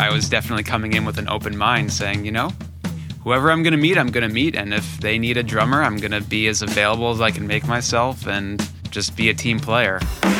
I was definitely coming in with an open mind saying, whoever I'm going to meet. And if they need a drummer, I'm going to be as available as I can make myself and just be a team player.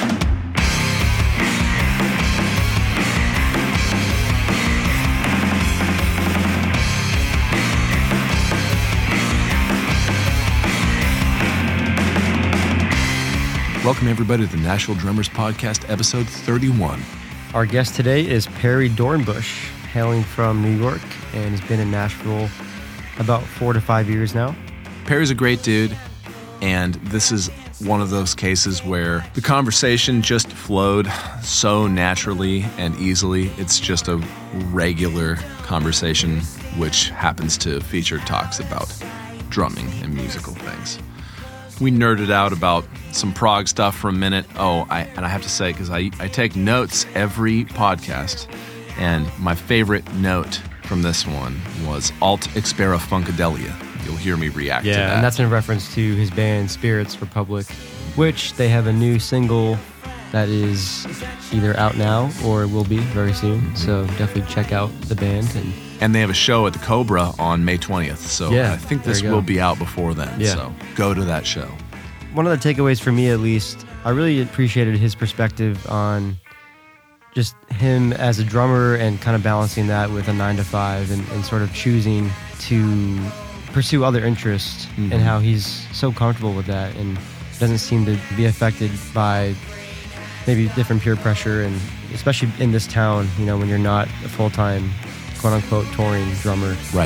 Welcome, everybody, to the Nashville Drummers Podcast, episode 31. Our guest today is Perry Dornbush, hailing from New York, and has been in Nashville about 4 to 5 years now. Perry's a great dude, and this is one of those cases where the conversation just flowed so naturally and easily. It's just a regular conversation, which happens to feature talks about drumming and musical things. We nerded out about some prog stuff for a minute. I have to say, because I take notes every podcast, and my favorite note from this one was Alt Expera Funkadelia. You'll hear me react to that. Yeah, and that's in reference to his band Spirits Republic, which they have a new single that is either out now or will be very soon. Mm-hmm. So definitely check out the band. And they have a show at the Cobra on May 20th. So yeah, I think this will be out before then. Yeah. So go to that show. One of the takeaways for me, at least, I really appreciated his perspective on just him as a drummer and kind of balancing that with a 9-to-5 and sort of choosing to pursue other interests, and how he's so comfortable with that and doesn't seem to be affected by maybe different peer pressure, and especially in this town, when you're not a full-time, quote-unquote, touring drummer. Right.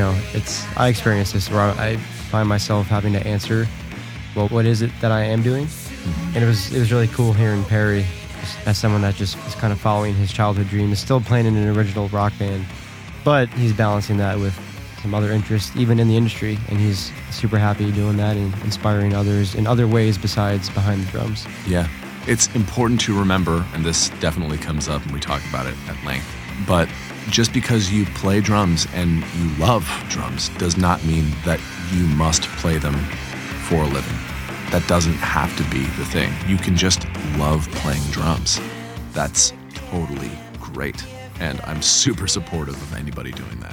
I experienced this where I find myself having to answer, well, what is it that I am doing? Mm-hmm. And it was really cool hearing Perry as someone that just is kind of following his childhood dream, is still playing in an original rock band, but he's balancing that with some other interests, even in the industry, and he's super happy doing that and inspiring others in other ways besides behind the drums. Yeah. It's important to remember, and this definitely comes up when we talk about it at length, but just because you play drums and you love drums does not mean that you must play them for a living. That doesn't have to be the thing. You can just love playing drums. That's totally great. And I'm super supportive of anybody doing that.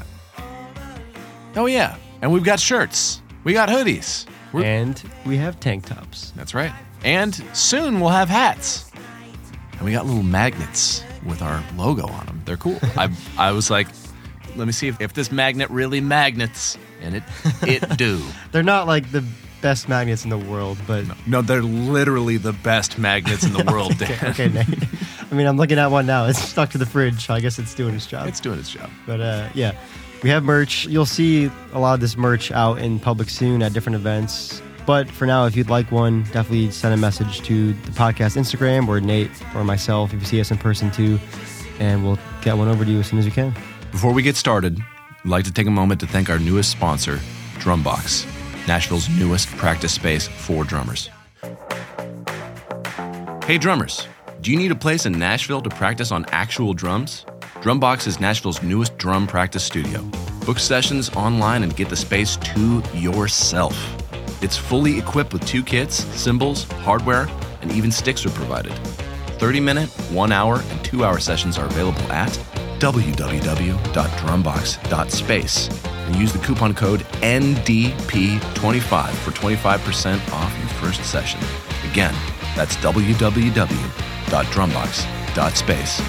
Oh yeah, and we've got shirts. We got hoodies. And we have tank tops. That's right. And soon we'll have hats. And we got little magnets with our logo on them. They're cool. I was like, let me see if this magnet really magnets. And it do. They're not like the best magnets in the world, but... No, they're literally the best magnets in the world, Dan. Okay, Nate. I mean, I'm looking at one now. It's stuck to the fridge, so I guess it's doing its job. It's doing its job. But yeah, we have merch. You'll see a lot of this merch out in public soon at different events. But for now, if you'd like one, definitely send a message to the podcast Instagram or Nate or myself if you see us in person too, and we'll get one over to you as soon as we can. Before we get started, I'd like to take a moment to thank our newest sponsor, Drumbox, Nashville's newest practice space for drummers. Hey drummers, do you need a place in Nashville to practice on actual drums? Drumbox is Nashville's newest drum practice studio. Book sessions online and get the space to yourself. It's fully equipped with 2 kits, cymbals, hardware, and even sticks are provided. 30-minute, 1-hour, and 2-hour sessions are available at www.drumbox.space and use the coupon code NDP25 for 25% off your first session. Again, that's www.drumbox.space.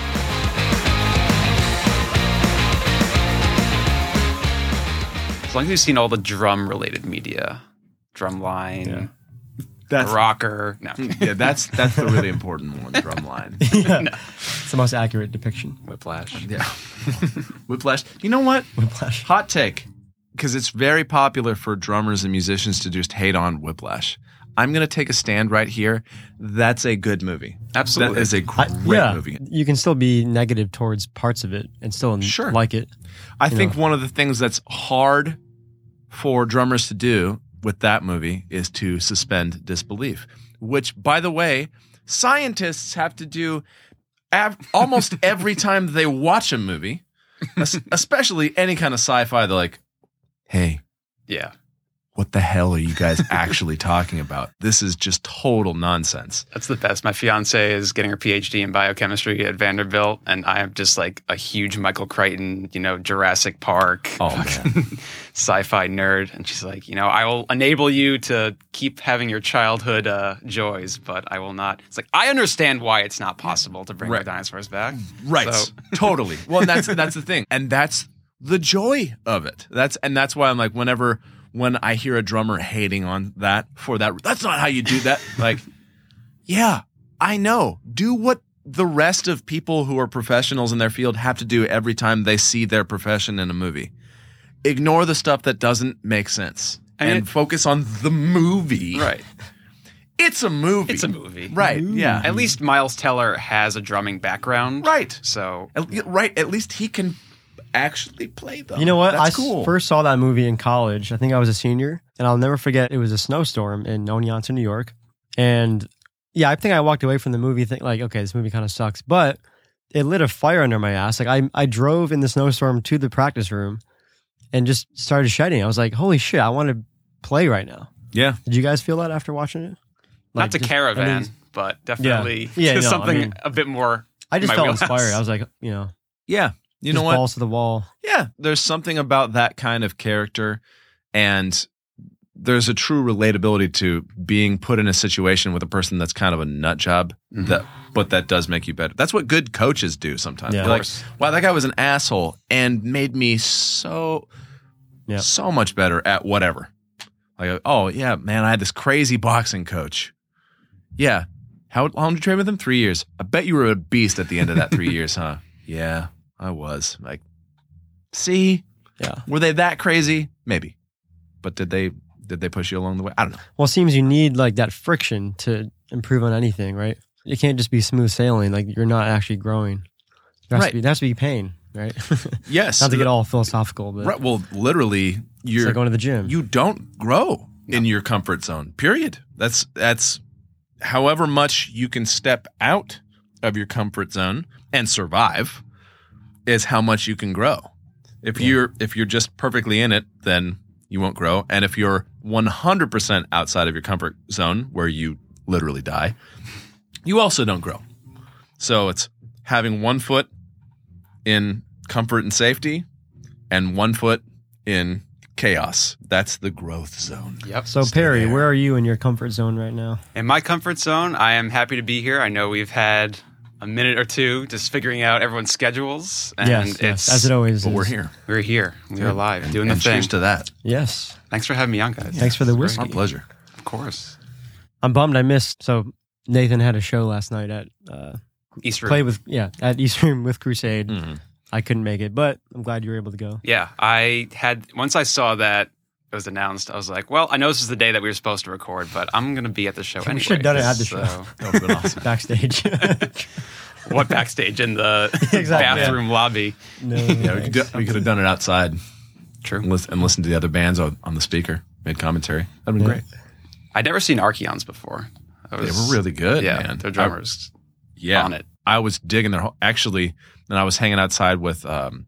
As long as you've seen all the drum-related media, Drumline, Rocker. No. Yeah, that's the really important one, Drumline. Yeah. No. It's the most accurate depiction. Whiplash. Yeah. Whiplash. You know what? Whiplash. Hot take. Because it's very popular for drummers and musicians to just hate on Whiplash. I'm going to take a stand right here. That's a good movie. Absolutely. That is a great movie. You can still be negative towards parts of it and still like it. I think one of the things that's hard for drummers to do with that movie is to suspend disbelief, which, by the way, scientists have to do almost every time they watch a movie, especially any kind of sci-fi. They're like, hey, yeah, what the hell are you guys actually talking about? This is just total nonsense. That's the best. My fiance is getting her PhD in biochemistry at Vanderbilt, and I am just like a huge Michael Crichton, Jurassic Park, sci-fi nerd. And she's like, I will enable you to keep having your childhood joys, but I will not. It's like, I understand why it's not possible to bring the dinosaurs back. Right. So. Totally. Well, that's the thing. And that's the joy of it. That's why I'm like, when I hear a drummer hating on that's not how you do that. Like, yeah, I know. Do what the rest of people who are professionals in their field have to do every time they see their profession in a movie. Ignore the stuff that doesn't make sense and focus on the movie. Right. It's a movie. It's a movie. Right, yeah. At least Miles Teller has a drumming background. Right. So. Right, at least he can actually play them. You know what? That's cool. First saw that movie in college. I think I was a senior, and I'll never forget. It was a snowstorm in Oneonta, New York, and yeah, I think I walked away from the movie thinking like, okay, this movie kind of sucks, but it lit a fire under my ass. Like I drove in the snowstorm to the practice room and just started shedding. I was like, holy shit, I want to play right now. Yeah. Did you guys feel that after watching it? Not to Caravan, but definitely something a bit more. I just felt wheelhouse. inspired. I was like, Yeah. You know what? Balls to the wall. Yeah, there's something about that kind of character, and there's a true relatability to being put in a situation with a person that's kind of a nut job, but that does make you better. That's what good coaches do sometimes. Yeah. They're like, wow, that guy was an asshole and made me so much better at whatever. Like, oh, yeah, man, I had this crazy boxing coach. Yeah. How long did you train with him? 3 years. I bet you were a beast at the end of that 3 years, huh? Yeah. I was like, see, were they that crazy? Maybe, but did they push you along the way? I don't know. Well, it seems you need like that friction to improve on anything, right? It can't just be smooth sailing. Like you're not actually growing. There has to be pain, right? Yes. Not to get all philosophical, but right. Well, literally, it's like going to the gym. You don't grow in your comfort zone. Period. That's however much you can step out of your comfort zone and survive. Is how much you can grow. If you're just perfectly in it, then you won't grow. And if you're 100% outside of your comfort zone, where you literally die, you also don't grow. So it's having 1 foot in comfort and safety, and 1 foot in chaos. That's the growth zone. Yep. So Perry, where are you in your comfort zone right now? In my comfort zone, I am happy to be here. I know we've had a minute or two just figuring out everyone's schedules. And yes, as it always is. But we're here. We're here. We're alive, doing the thing. Cheers to that. Yes. Thanks for having me on, guys. Thanks for the whiskey. My pleasure. Of course. I'm bummed I missed. So Nathan had a show last night at East Room. At East Room with Crusade. Mm-hmm. I couldn't make it, but I'm glad you were able to go. Yeah, once I saw that it was announced, I was like, well, I know this is the day that we were supposed to record, but I'm going to be at the show anyway. We should have done it at the show. That would have been awesome. Backstage. What backstage? In the bathroom lobby? No. Yeah, we could have done it outside. True. And listen to the other bands on the speaker, made commentary. That'd been great. I'd never seen Archeons before. They were really good, man. Their drummers on it. I was digging their actually, and I was hanging outside with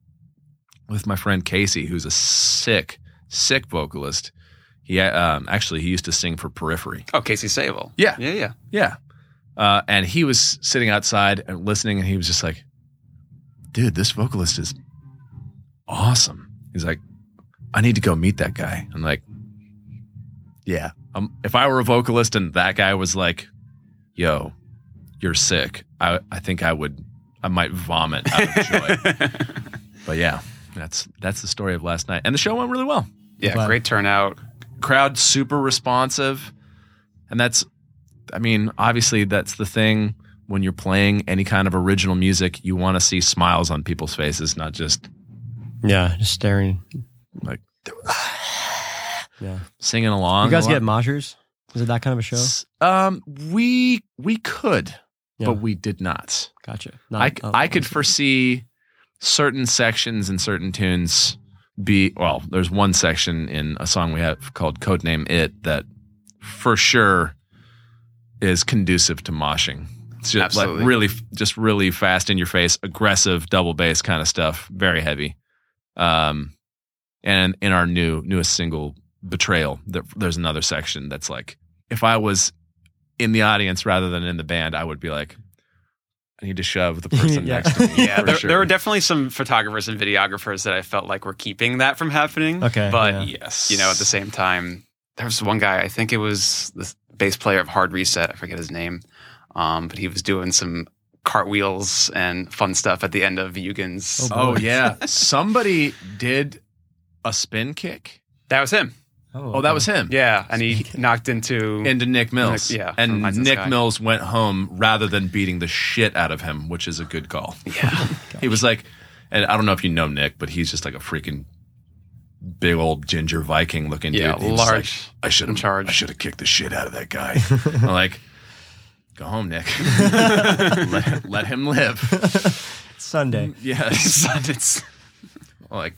my friend Casey, who's a sick vocalist. He actually he used to sing for Periphery. Oh, Casey Sable. Yeah. And he was sitting outside and listening, and he was just like, dude, this vocalist is awesome. He's like, I need to go meet that guy. I'm like, yeah. If I were a vocalist and that guy was like, yo, you're sick, I think I might vomit out of joy. But yeah, that's the story of last night. And the show went really well. Yeah, great turnout. Crowd super responsive. And obviously that's the thing when you're playing any kind of original music, you want to see smiles on people's faces, not just just staring. Like Yeah. Singing along. You guys get moshers? Is it that kind of a show? We could, but we did not. Gotcha. I could foresee certain sections and certain tunes there's one section in a song we have called Codename It that for sure is conducive to moshing. It's just Absolutely. like really fast in your face, aggressive double bass kind of stuff, very heavy. And in our newest single, betrayal. There's another section that's like, if I was in the audience rather than in the band, I would be like, I need to shove the person next to me. Yeah, there were definitely some photographers and videographers that I felt like were keeping that from happening. Okay. But, yes, at the same time, there was one guy, I think it was the bass player of Hard Reset, I forget his name, but he was doing some cartwheels and fun stuff at the end of Eugen's. Oh yeah. Somebody did a spin kick. That was him. Oh, that was him. Yeah, and he knocked into Nick Mills. Yeah, and Nick Mills went home rather than beating the shit out of him, which is a good call. Yeah. He was like, and I don't know if you know Nick, but he's just like a freaking big old ginger Viking looking dude. Yeah, large. Like, I should have kicked the shit out of that guy. I'm like, go home, Nick. let him live. It's Sunday. Yeah, it's like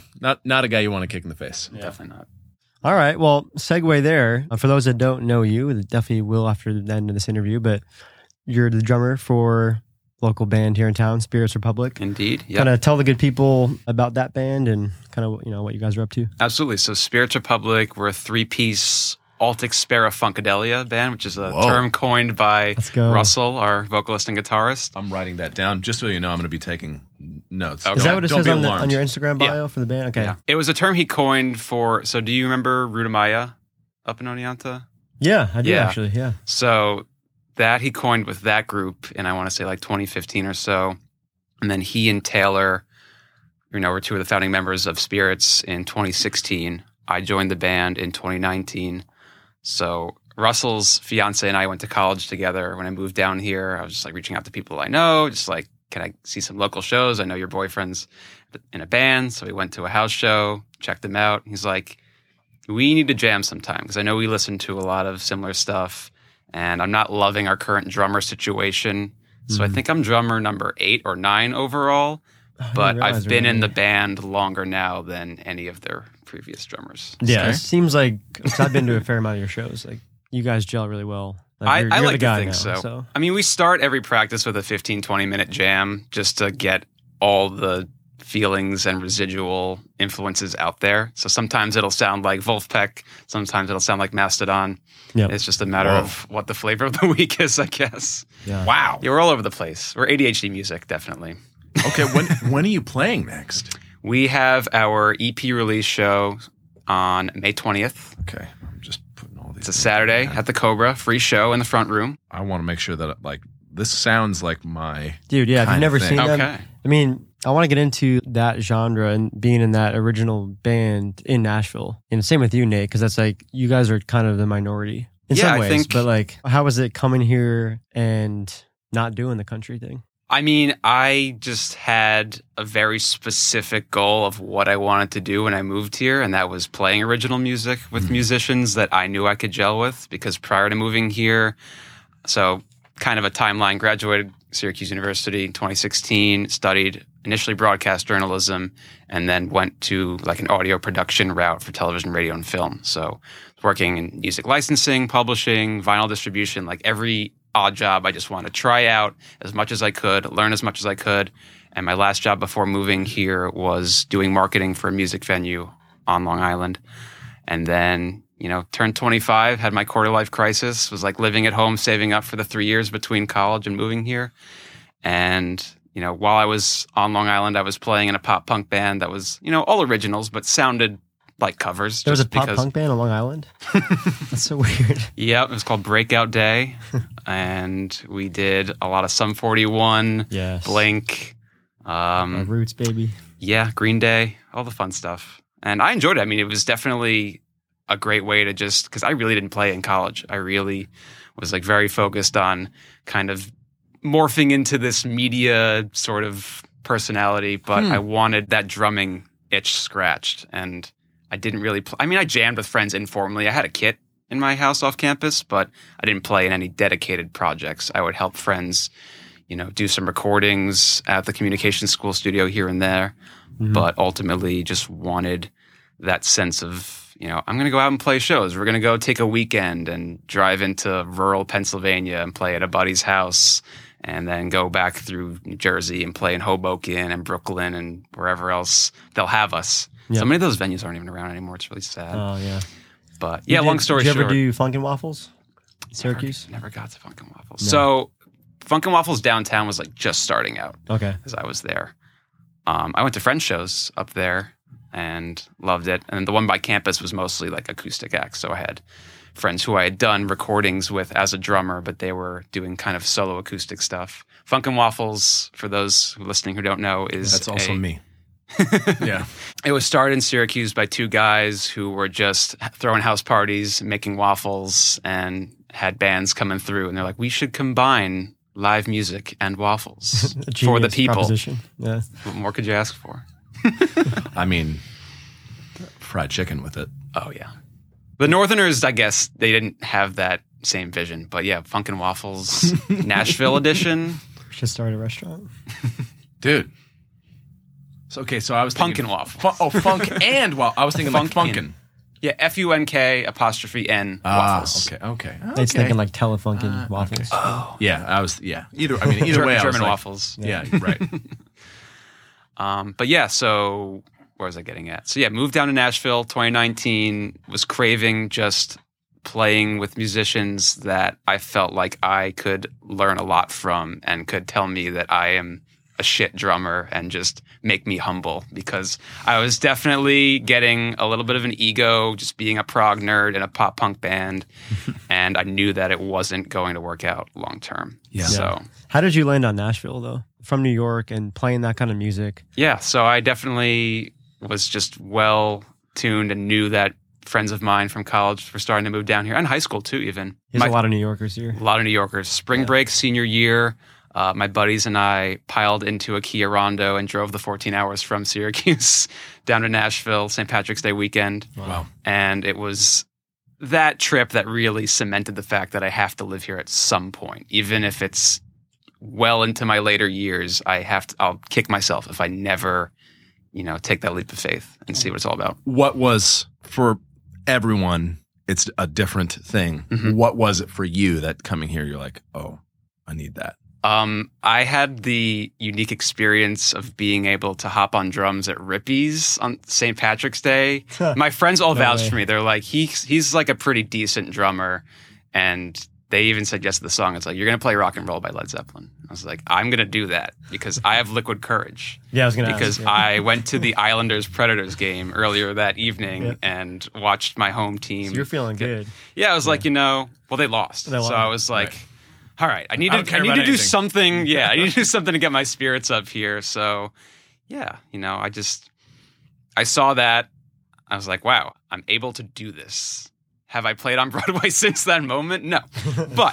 not a guy you want to kick in the face. Yeah. Definitely not. All right. Well, segue there. For those that don't know you, they definitely will after the end of this interview, but you're the drummer for local band here in town, Spirits Republic. Indeed. Yeah. Kind of tell the good people about that band and kind of, what you guys are up to. Absolutely. So Spirits Republic, we're a 3-piece Altic Spera Funkadelia band, which is a term coined by Russell, our vocalist and guitarist. I'm writing that down just so you know I'm going to be taking notes. Okay. Is that what it says on your Instagram bio for the band? Okay. Yeah. It was a term he coined for, so do you remember Rudamaya up in Oneonta? Yeah, I do actually, yeah. So that he coined with that group in, I want to say like 2015 or so. And then he and Taylor, were two of the founding members of Spirits in 2016. I joined the band in 2019. So Russell's fiance and I went to college together. When I moved down here, I was just like reaching out to people I know, just like, can I see some local shows? I know your boyfriend's in a band. So we went to a house show, checked him out. He's like, we need to jam sometime because I know we listen to a lot of similar stuff and I'm not loving our current drummer situation. So I think I'm drummer number 8 or 9 overall, but I've been in the band longer now than any of their previous drummers. Yeah, okay. It seems like, because I've been to a fair amount of your shows, like you guys gel really well. Like, I like to think so. I mean, we start every practice with a 15, 20-minute jam just to get all the feelings and residual influences out there. So sometimes it'll sound like Wolfpack, sometimes it'll sound like Mastodon. Yep. It's just a matter of what the flavor of the week is, I guess. Yeah. Wow. Yeah, we're all over the place. We're ADHD music, definitely. Okay, when are you playing next? We have our EP release show on May 20th. Okay, I'm just putting all these. It's a Saturday at the Cobra, free show in the front room. I want to make sure that this sounds like my dude. Yeah, if you've never seen them, okay. I mean, I want to get into that genre and being in that original band in Nashville. And same with you, Nate, because that's like you guys are kind of the minority in some ways. But like, how was it coming here and not doing the country thing? I mean, I just had a very specific goal of what I wanted to do when I moved here, and that was playing original music with musicians that I knew I could gel with, because prior to moving here, so kind of a timeline, graduated Syracuse University in 2016, studied initially broadcast journalism, and then went to like an audio production route for television, radio, and film. So working in music licensing, publishing, vinyl distribution, like every odd job I just wanted to try out as much as I could, learn as much as I could. And my last job before moving here was doing marketing for a music venue on Long Island. And then, turned 25, had my quarter life crisis, was like living at home, saving up for the 3 years between college and moving here. And, while I was on Long Island, I was playing in a pop punk band that was, all originals, but sounded like covers. There was a pop punk band on Long Island? That's so weird. Yeah, it was called Breakout Day. And we did a lot of Sum 41, yes. Blink. Roots, baby. Yeah, Green Day, all the fun stuff. And I enjoyed it. I mean, it was definitely a great way to just, because I really didn't play in college. I really was like very focused on kind of morphing into this media sort of personality, but I wanted that drumming itch scratched. And I didn't really play. I mean, I jammed with friends informally. I had a kit in my house off campus, but I didn't play in any dedicated projects. I would help friends, do some recordings at the communications school studio here and there, but ultimately just wanted that sense of, I'm going to go out and play shows. We're going to go take a weekend and drive into rural Pennsylvania and play at a buddy's house and then go back through New Jersey and play in Hoboken and Brooklyn and wherever else they'll have us. Yep. So many of those venues aren't even around anymore. It's really sad. Oh, yeah. But yeah, long story short. Did you ever do Funkin' Waffles? Syracuse? Never got to Funkin' Waffles. No. So Funkin' Waffles downtown was like just starting out. Okay. As I was there. I went to Friends shows up there and loved it. And the one by campus was mostly like acoustic acts. So I had friends who I had done recordings with as a drummer, but they were doing kind of solo acoustic stuff. Funkin' Waffles, for those listening who don't know, is that's also me. Yeah. It was started in Syracuse by two guys who were just throwing house parties, making waffles, and had bands coming through. And they're like, we should combine live music and waffles for the people. Yeah. What more could you ask for? I mean, fried chicken with it. Oh, yeah. The Northerners, I guess, they didn't have that same vision. But yeah, Funkin' Waffles, Nashville edition. We should start a restaurant. Dude. So, okay, so I was thinking... Punkin' Waffles. Funk and well, I was thinking like Funkin'. Yeah, FUNK''N waffles. Okay. It's thinking like Telefunkin' waffles. Okay. Oh. Yeah, either way, I was German like, waffles. Yeah, right. But yeah, so where was I getting at? So yeah, moved down to Nashville, 2019, was craving just playing with musicians that I felt like I could learn a lot from and could tell me that I am a shit drummer and just make me humble, because I was definitely getting a little bit of an ego just being a prog nerd in a pop punk band. And I knew that it wasn't going to work out long term. Yeah. So how did you land on Nashville though? From New York and playing that kind of music? Yeah. So I definitely was just well tuned and knew that friends of mine from college were starting to move down here, and high school too even. There's a lot of New Yorkers here. A lot of New Yorkers. Spring break, senior year, my buddies and I piled into a Kia Rondo and drove the 14 hours from Syracuse down to Nashville, St. Patrick's Day weekend. Wow. And it was that trip that really cemented the fact that I have to live here at some point. Even if it's well into my later years, I'll kick myself if I never, take that leap of faith and see what it's all about. What was, for everyone, it's a different thing. Mm-hmm. What was it for you that coming here, you're like, oh, I need that? I had the unique experience of being able to hop on drums at Rippy's on St. Patrick's Day. My friends all vouched for me. They're like, he's like a pretty decent drummer. And they even said yes to the song. It's like, you're going to play Rock and Roll by Led Zeppelin. I was like, I'm going to do that because I have liquid courage. Yeah, I was going to Because I went to the Islanders-Predators game earlier that evening and watched my home team. So you're feeling good. Yeah, I was like, well, they lost. So I was like... Right. All right, I need to do something. Yeah, I need to do something to get my spirits up here. So, yeah, I saw that. I was like, wow, I'm able to do this. Have I played on Broadway since that moment? No, but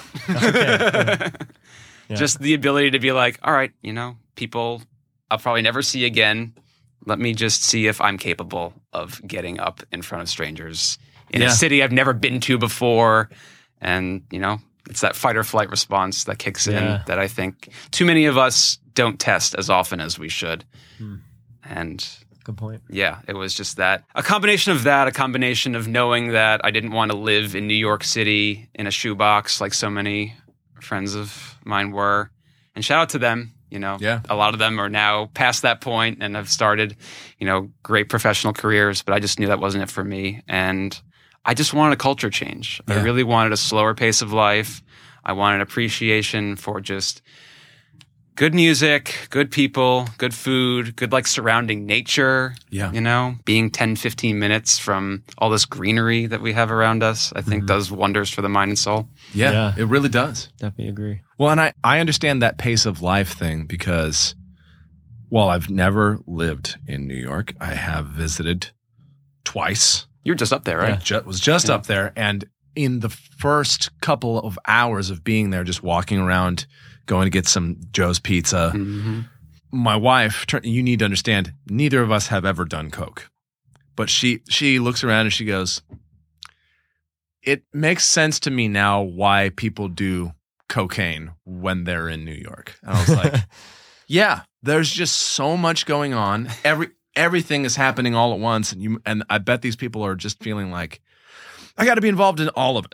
just the ability to be like, all right, people I'll probably never see again. Let me just see if I'm capable of getting up in front of strangers in a city I've never been to before, and it's that fight or flight response that kicks in that I think too many of us don't test as often as we should. And good point. Yeah, it was just that. A combination of knowing that I didn't want to live in New York City in a shoebox like so many friends of mine were. And shout out to them. A lot of them are now past that point and have started, great professional careers, but I just knew that wasn't it for me. And I just wanted a culture change. Yeah. I really wanted a slower pace of life. I wanted appreciation for just good music, good people, good food, good surrounding nature. Yeah. Being 10, 15 minutes from all this greenery that we have around us, I think does wonders for the mind and soul. Yeah, it really does. Definitely agree. Well, and I understand that pace of life thing because while I've never lived in New York, I have visited twice. You were just up there, right? Yeah, was just up there. And in the first couple of hours of being there, just walking around, going to get some Joe's Pizza, my wife, you need to understand, neither of us have ever done coke. But she looks around and she goes, it makes sense to me now why people do cocaine when they're in New York. And I was like, yeah, there's just so much going on. Everything is happening all at once, and I bet these people are just feeling like I got to be involved in all of it.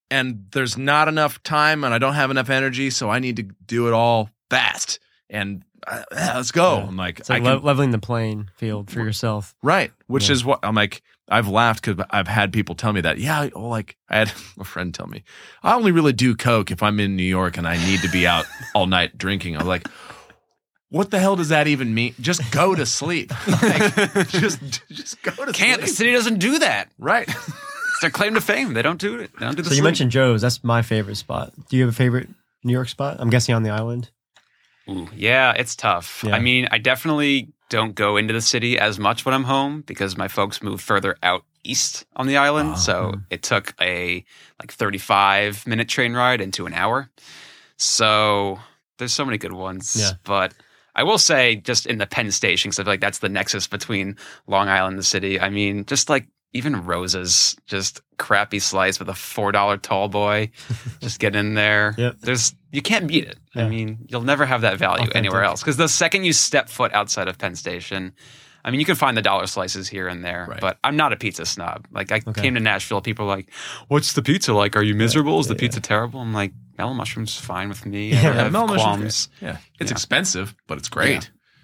and there's not enough time and I don't have enough energy, so I need to do it all fast. And let's go. Yeah. I'm like, It's like leveling the playing field for yourself. Right. Which is what I'm like, I've laughed because I've had people tell me that. Yeah. Well, like I had a friend tell me, I only really do Coke if I'm in New York and I need to be out all night drinking. I'm like, what the hell does that even mean? Just go to sleep. Like, just go to sleep. The city doesn't do that. Right. It's their claim to fame. They don't do it. They don't do the So you sleep. mentioned Joe's. That's my favorite spot. Do you have a favorite New York spot? I'm guessing on the island. Ooh, yeah, it's tough. Yeah. I mean, I definitely don't go into the city as much when I'm home because my folks moved further out east on the island. So it took a 35-minute train ride into an hour. So there's so many good ones. Yeah. But I will say just in the Penn Station, because I feel like that's the nexus between Long Island and the city. I mean, just like even Rose's, just crappy slice with a $4 tall boy. Just get in there. Yep. You can't beat it. Yeah. I mean, you'll never have that value Authentic. anywhere else. Because the second you step foot outside of Penn Station, I mean, you can find the dollar slices here and there, Right. but I'm not a pizza snob. Like, I Okay. came to Nashville, people are like, what's the pizza like? Are you miserable? Is the pizza terrible? I'm like, melon mushroom's fine with me. I don't have melon mushrooms qualms. Yeah. It's Yeah. expensive, but it's great. Yeah.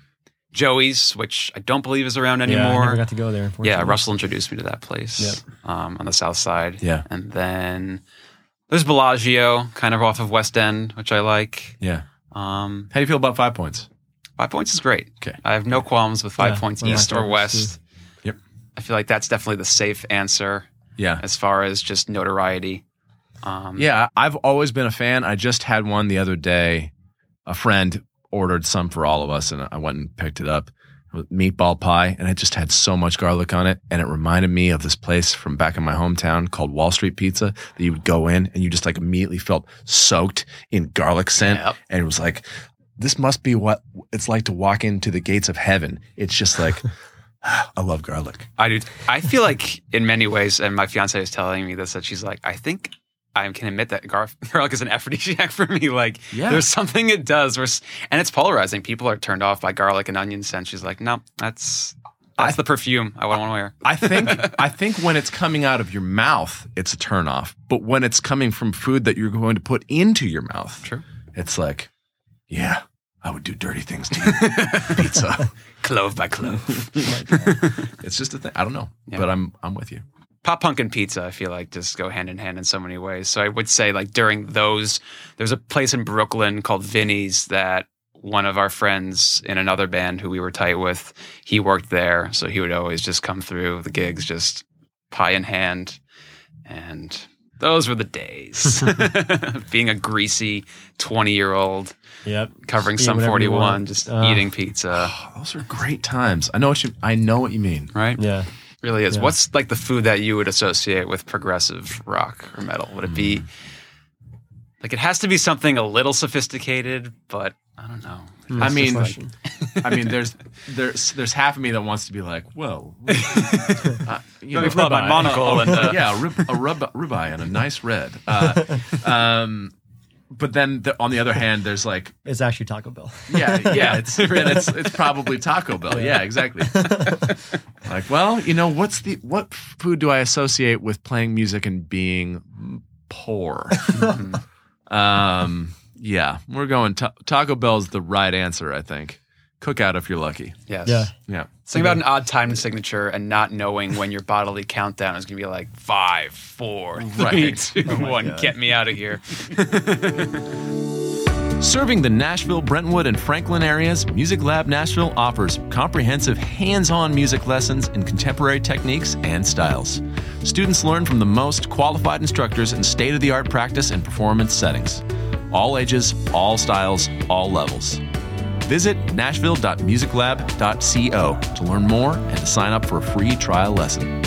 Joey's, which I don't believe is around Yeah, I anymore. never got to go there. Unfortunately. Yeah, Russell introduced me to that place on the south side. Yeah. And then there's Bellagio, kind of off of West End, which I like. Yeah. How How do you feel about 5 Points? 5 Points is great. Okay. I have no qualms with 5 Yeah, Points one of my east or favorites, west. too. Yep. I feel like that's definitely the safe answer Yeah. as far as just notoriety. Yeah, I've always been a fan. I just had one the other day. A friend ordered some for all of us, and I went and picked it up. With meatball pie, and it just had so much garlic on it, and it reminded me of this place from back in my hometown called Wall Street Pizza that you would go in and you just like immediately felt soaked in garlic scent. Yep. And it was like, this must be what it's like to walk into the gates of heaven. It's just like, I love garlic. I do. I feel like in many ways, and my fiance was telling me this, that she's like, I think I can admit that garlic is an aphrodisiac for me. Like, there's something it does, and it's polarizing. People are turned off by garlic and onion scent. She's like, no, that's the perfume I want to wear. I think when it's coming out of your mouth, it's a turnoff. But when it's coming from food that you're going to put into your mouth, True. It's like, yeah, I would do dirty things to you. Pizza. Clove by clove. It's just a thing. I don't know, Yeah. but I'm with you. Pop punk and pizza, I feel like, just go hand in hand in so many ways. So I would say, like, during those, there's a place in Brooklyn called Vinny's that one of our friends in another band who we were tight with, he worked there. So he would always just come through the gigs, just pie in hand. And those were the days. Being a greasy 20-year-old, Yep. covering Eat some whatever you 41, want. just eating pizza, Oh, those are great times. I know what you mean. right? Yeah. Really is. Yeah. What's like the food that you would associate with progressive rock or metal? Would it be like, it has to be something a little sophisticated, but I don't know. I mean, That's the question. there's half of me that wants to be like, well, you Let me pull out my monocle and yeah, a ribeye and a nice red. But then on the other hand, there's like, It's actually Taco Bell. yeah, it's probably Taco Bell. Yeah, exactly. Like, well, what food do I associate with playing music and being poor? Yeah, we're going Taco Bell's the right answer, I think. Cookout if you're lucky. Yes. Yeah. Yeah. Think about an odd time signature and not knowing when your bodily countdown is going to be like 5, 4, 3, Right. 2, 1. Get me out of here. Serving the Nashville, Brentwood, and Franklin areas, Music Lab Nashville offers comprehensive hands-on music lessons in contemporary techniques and styles. Students learn from the most qualified instructors in state-of-the-art practice and performance settings. All ages, all styles, all levels. Visit nashville.musiclab.co to learn more and to sign up for a free trial lesson.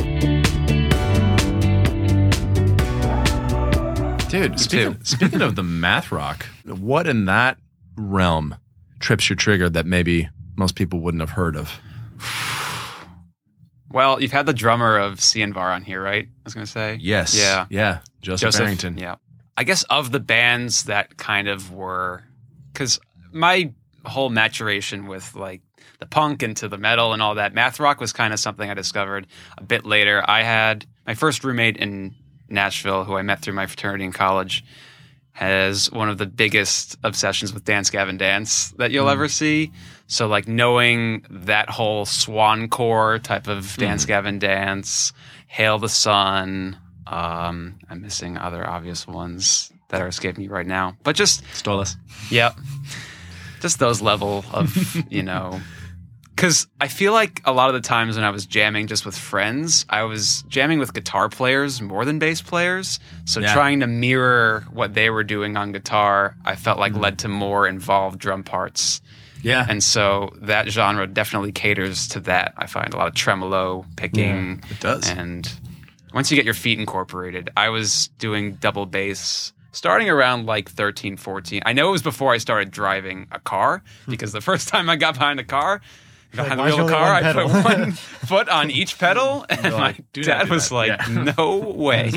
Dude, speaking of the math rock, what in that realm trips your trigger that maybe most people wouldn't have heard of? Well, you've had the drummer of CNVAR on here, right? I was going to say. Yes. Yeah. Yeah. Joseph Barrington. Yeah. I guess of the bands that kind of were, because my whole maturation with like the punk into the metal and all that, math rock was kind of something I discovered a bit later. I had my first roommate in Nashville, who I met through my fraternity in college, has one of the biggest obsessions with Dance Gavin Dance that you'll ever see. So like knowing that whole Swan Core type of Dance Gavin Dance, Hail the Sun, I'm missing other obvious ones that are escaping me right now. But just Stolas. Yeah. Just those level of, because I feel like a lot of the times when I was jamming just with friends, I was jamming with guitar players more than bass players. So trying to mirror what they were doing on guitar, I felt like led to more involved drum parts. Yeah. And so that genre definitely caters to that. I find a lot of tremolo picking. It does. And once you get your feet incorporated, I was doing double bass starting around like 13, 14. I know it was before I started driving a car, because the first time I got behind a car, behind the wheel of a car, I put one foot on each pedal, and my dad was like, no way.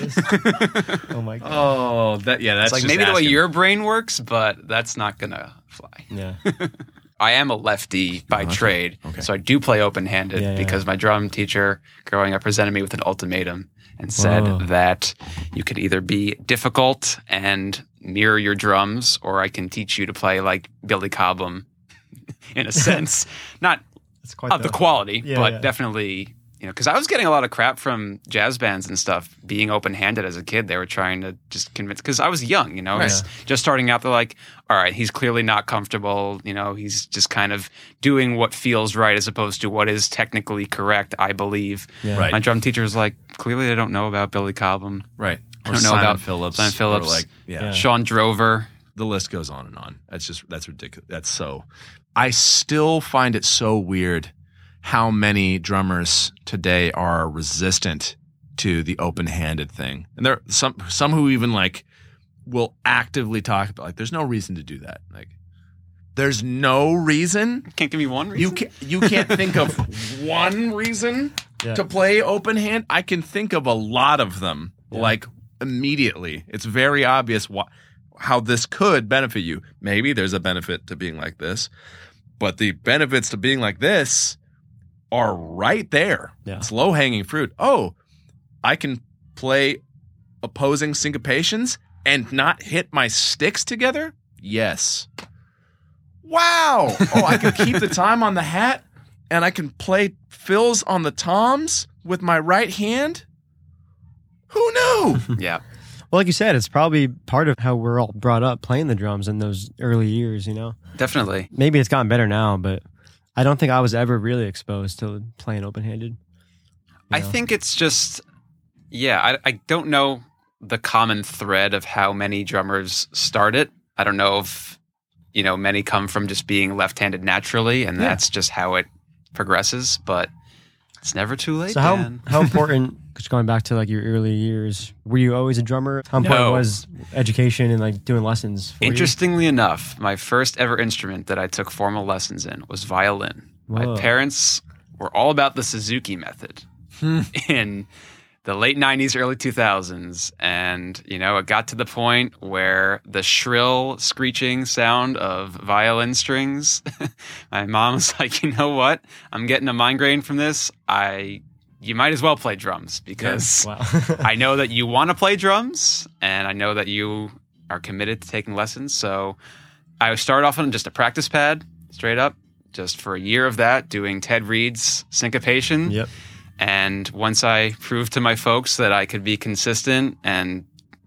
Oh my God. Oh, that's it's like just maybe the way asking. your brain works, but that's not going to fly. Yeah. I am a lefty by trade, so I do play open-handed because my drum teacher growing up presented me with an ultimatum and said that you could either be difficult and mirror your drums, or I can teach you to play like Billy Cobham in a sense. Not It's quite of the quality, Yeah, but yeah. definitely, because I was getting a lot of crap from jazz bands and stuff being open-handed as a kid. They were trying to just convince, because I was young, just starting out. They're like, all right, he's clearly not comfortable. He's just kind of doing what feels right as opposed to what is technically correct, I believe. Yeah. Right. My drum teacher was like, clearly they don't know about Billy Cobham. Right. I don't know about Phillips. Simon Phillips. Or like, Yeah. Sean Drover. The list goes on and on. That's ridiculous. I still find it so weird how many drummers today are resistant to the open-handed thing. And there are some who even like will actively talk about like, there's no reason to do that. Like, there's no reason. Can't give me one reason. You can't think of one reason to play open hand. I can think of a lot of them, like immediately. It's very obvious how this could benefit you. Maybe there's a benefit to being like this, but the benefits to being like this are right there. Yeah. It's low-hanging fruit. Oh, I can play opposing syncopations and not hit my sticks together? Yes. Wow. Oh, I can keep the time on the hat, and I can play fills on the toms with my right hand? Who knew? Yeah. Well, like you said, it's probably part of how we're all brought up playing the drums in those early years, Definitely. Maybe it's gotten better now, but I don't think I was ever really exposed to playing open-handed. I think it's just, I don't know the common thread of how many drummers start it. I don't know if, many come from just being left-handed naturally, and that's just how it progresses, but it's never too late, So how important, just going back to like your early years, were you always a drummer? How important was education and like doing lessons for Interestingly enough, my first ever instrument that I took formal lessons in was violin. Whoa. My parents were all about the Suzuki method in the late 90s, early 2000s. And, it got to the point where the shrill screeching sound of violin strings, my mom was like, you know what? I'm getting a migraine from this. You might as well play drums because Wow. I know that you want to play drums and I know that you are committed to taking lessons. So I started off on just a practice pad, straight up, just for a year of that, doing Ted Reed's syncopation. Yep. And once I proved to my folks that I could be consistent and,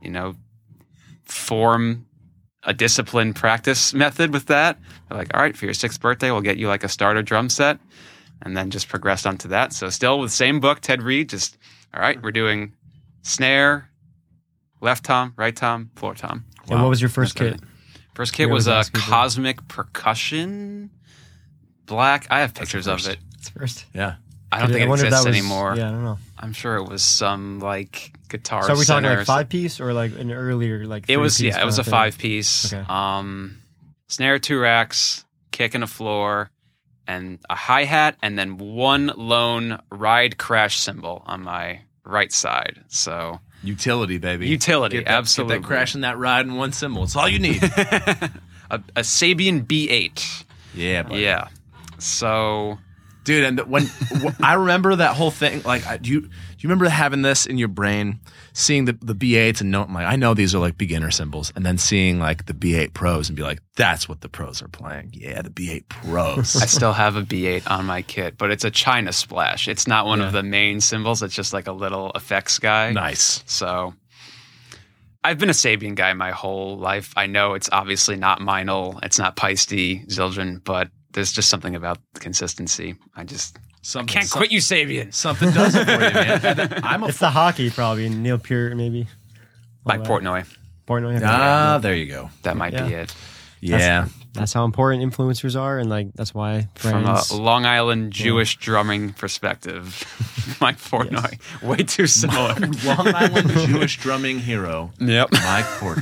form a disciplined practice method with that, they're like, all right, for your 6th birthday, we'll get you like a starter drum set. And then just progressed onto that. So still with the same book, Ted Reed, just, all right, we're doing snare, left tom, right tom, floor tom. And what was your first kit? First kit was a Cosmic Percussion black. I have pictures of it. It's first. Yeah. I don't think it exists was, anymore. Yeah, I don't know. I'm sure it was some like guitar. So are we talking center like 5-piece or like an earlier like? It was 3-piece it was a kind of thing? 5-piece. Okay. Snare, 2 racks, kick and a floor, and a hi-hat, and then one lone ride crash cymbal on my right side. So Utility, baby. Utility, Get that, absolutely. Get that crash and that ride in one cymbal. It's all you need. a Sabian B8. Yeah, buddy. Yeah. So Dude, and when I remember that whole thing, like, do you remember having this in your brain, seeing the B8s and I'm like, I know these are like beginner cymbals, and then seeing like the B8 Pros and be like, that's what the pros are playing. Yeah, the B8 Pros. I still have a B8 on my kit, but it's a China Splash. It's not one of the main cymbals. It's just like a little effects guy. Nice. So I've been a Sabian guy my whole life. I know it's obviously not Meinl, it's not Paiste, Zildjian, but there's just something about the consistency. I can't quit you, Sabian. Something does it for you, man. It's the hockey, probably. Neil Peart, maybe. Mike Portnoy. Portnoy. There you go. That might be it. Yeah. That's how important influencers are, and like that's why friends. From a Long Island Jewish drumming perspective, Mike Portnoy, way too similar. Long Island Jewish drumming hero. Yep. Mike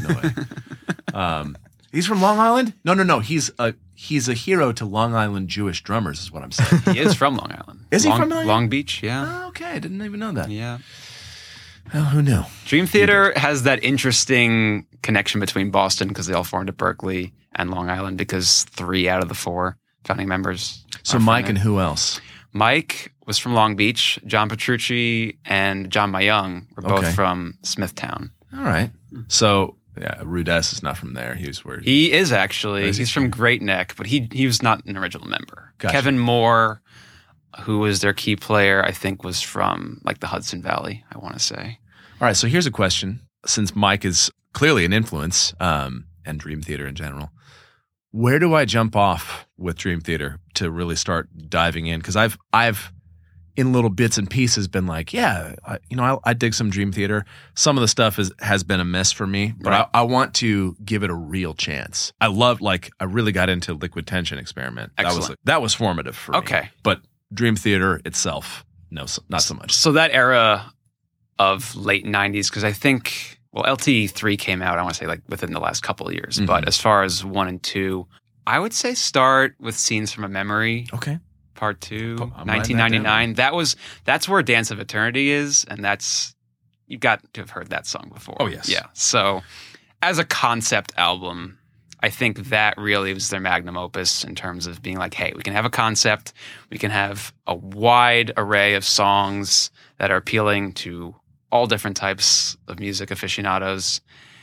Portnoy. He's from Long Island? No. He's a hero to Long Island Jewish drummers, is what I'm saying. He is from Long Island. Is he from Long Island? Long Beach, yeah. Oh, okay, I didn't even know that. Yeah. Well, who knew? Dream Theater has that interesting connection between Boston, because they all formed at Berkeley, and Long Island, because 3 out of the 4 founding members. So Mike and who else? Mike was from Long Beach. John Petrucci and John Mayung were both from Smithtown. All right. So yeah, Rudess is not from there. He is actually. He's from Great Neck, but he was not an original member. Gotcha. Kevin Moore, who was their key player, I think was from like the Hudson Valley, I want to say. All right, so here's a question. Since Mike is clearly an influence, and Dream Theater in general, where do I jump off with Dream Theater to really start diving in? Because I've in little bits and pieces been like, yeah, I dig some Dream Theater. Some of the stuff has been a miss for me, but right. I want to give it a real chance. I really got into Liquid Tension Experiment. Excellent. That was formative for me. Okay. But Dream Theater itself, no, not so much. So that era of late 90s, because I think, LTE3 came out, I want to say like within the last couple of years. Mm-hmm. But as far as 1 and 2, I would say start with Scenes from a Memory. Okay. Part 2, 1999. That's where Dance of Eternity is, and you've got to have heard that song before. Oh, yes. Yeah. So as a concept album, I think that really was their magnum opus in terms of being like, hey, we can have a concept, we can have a wide array of songs that are appealing to all different types of music aficionados.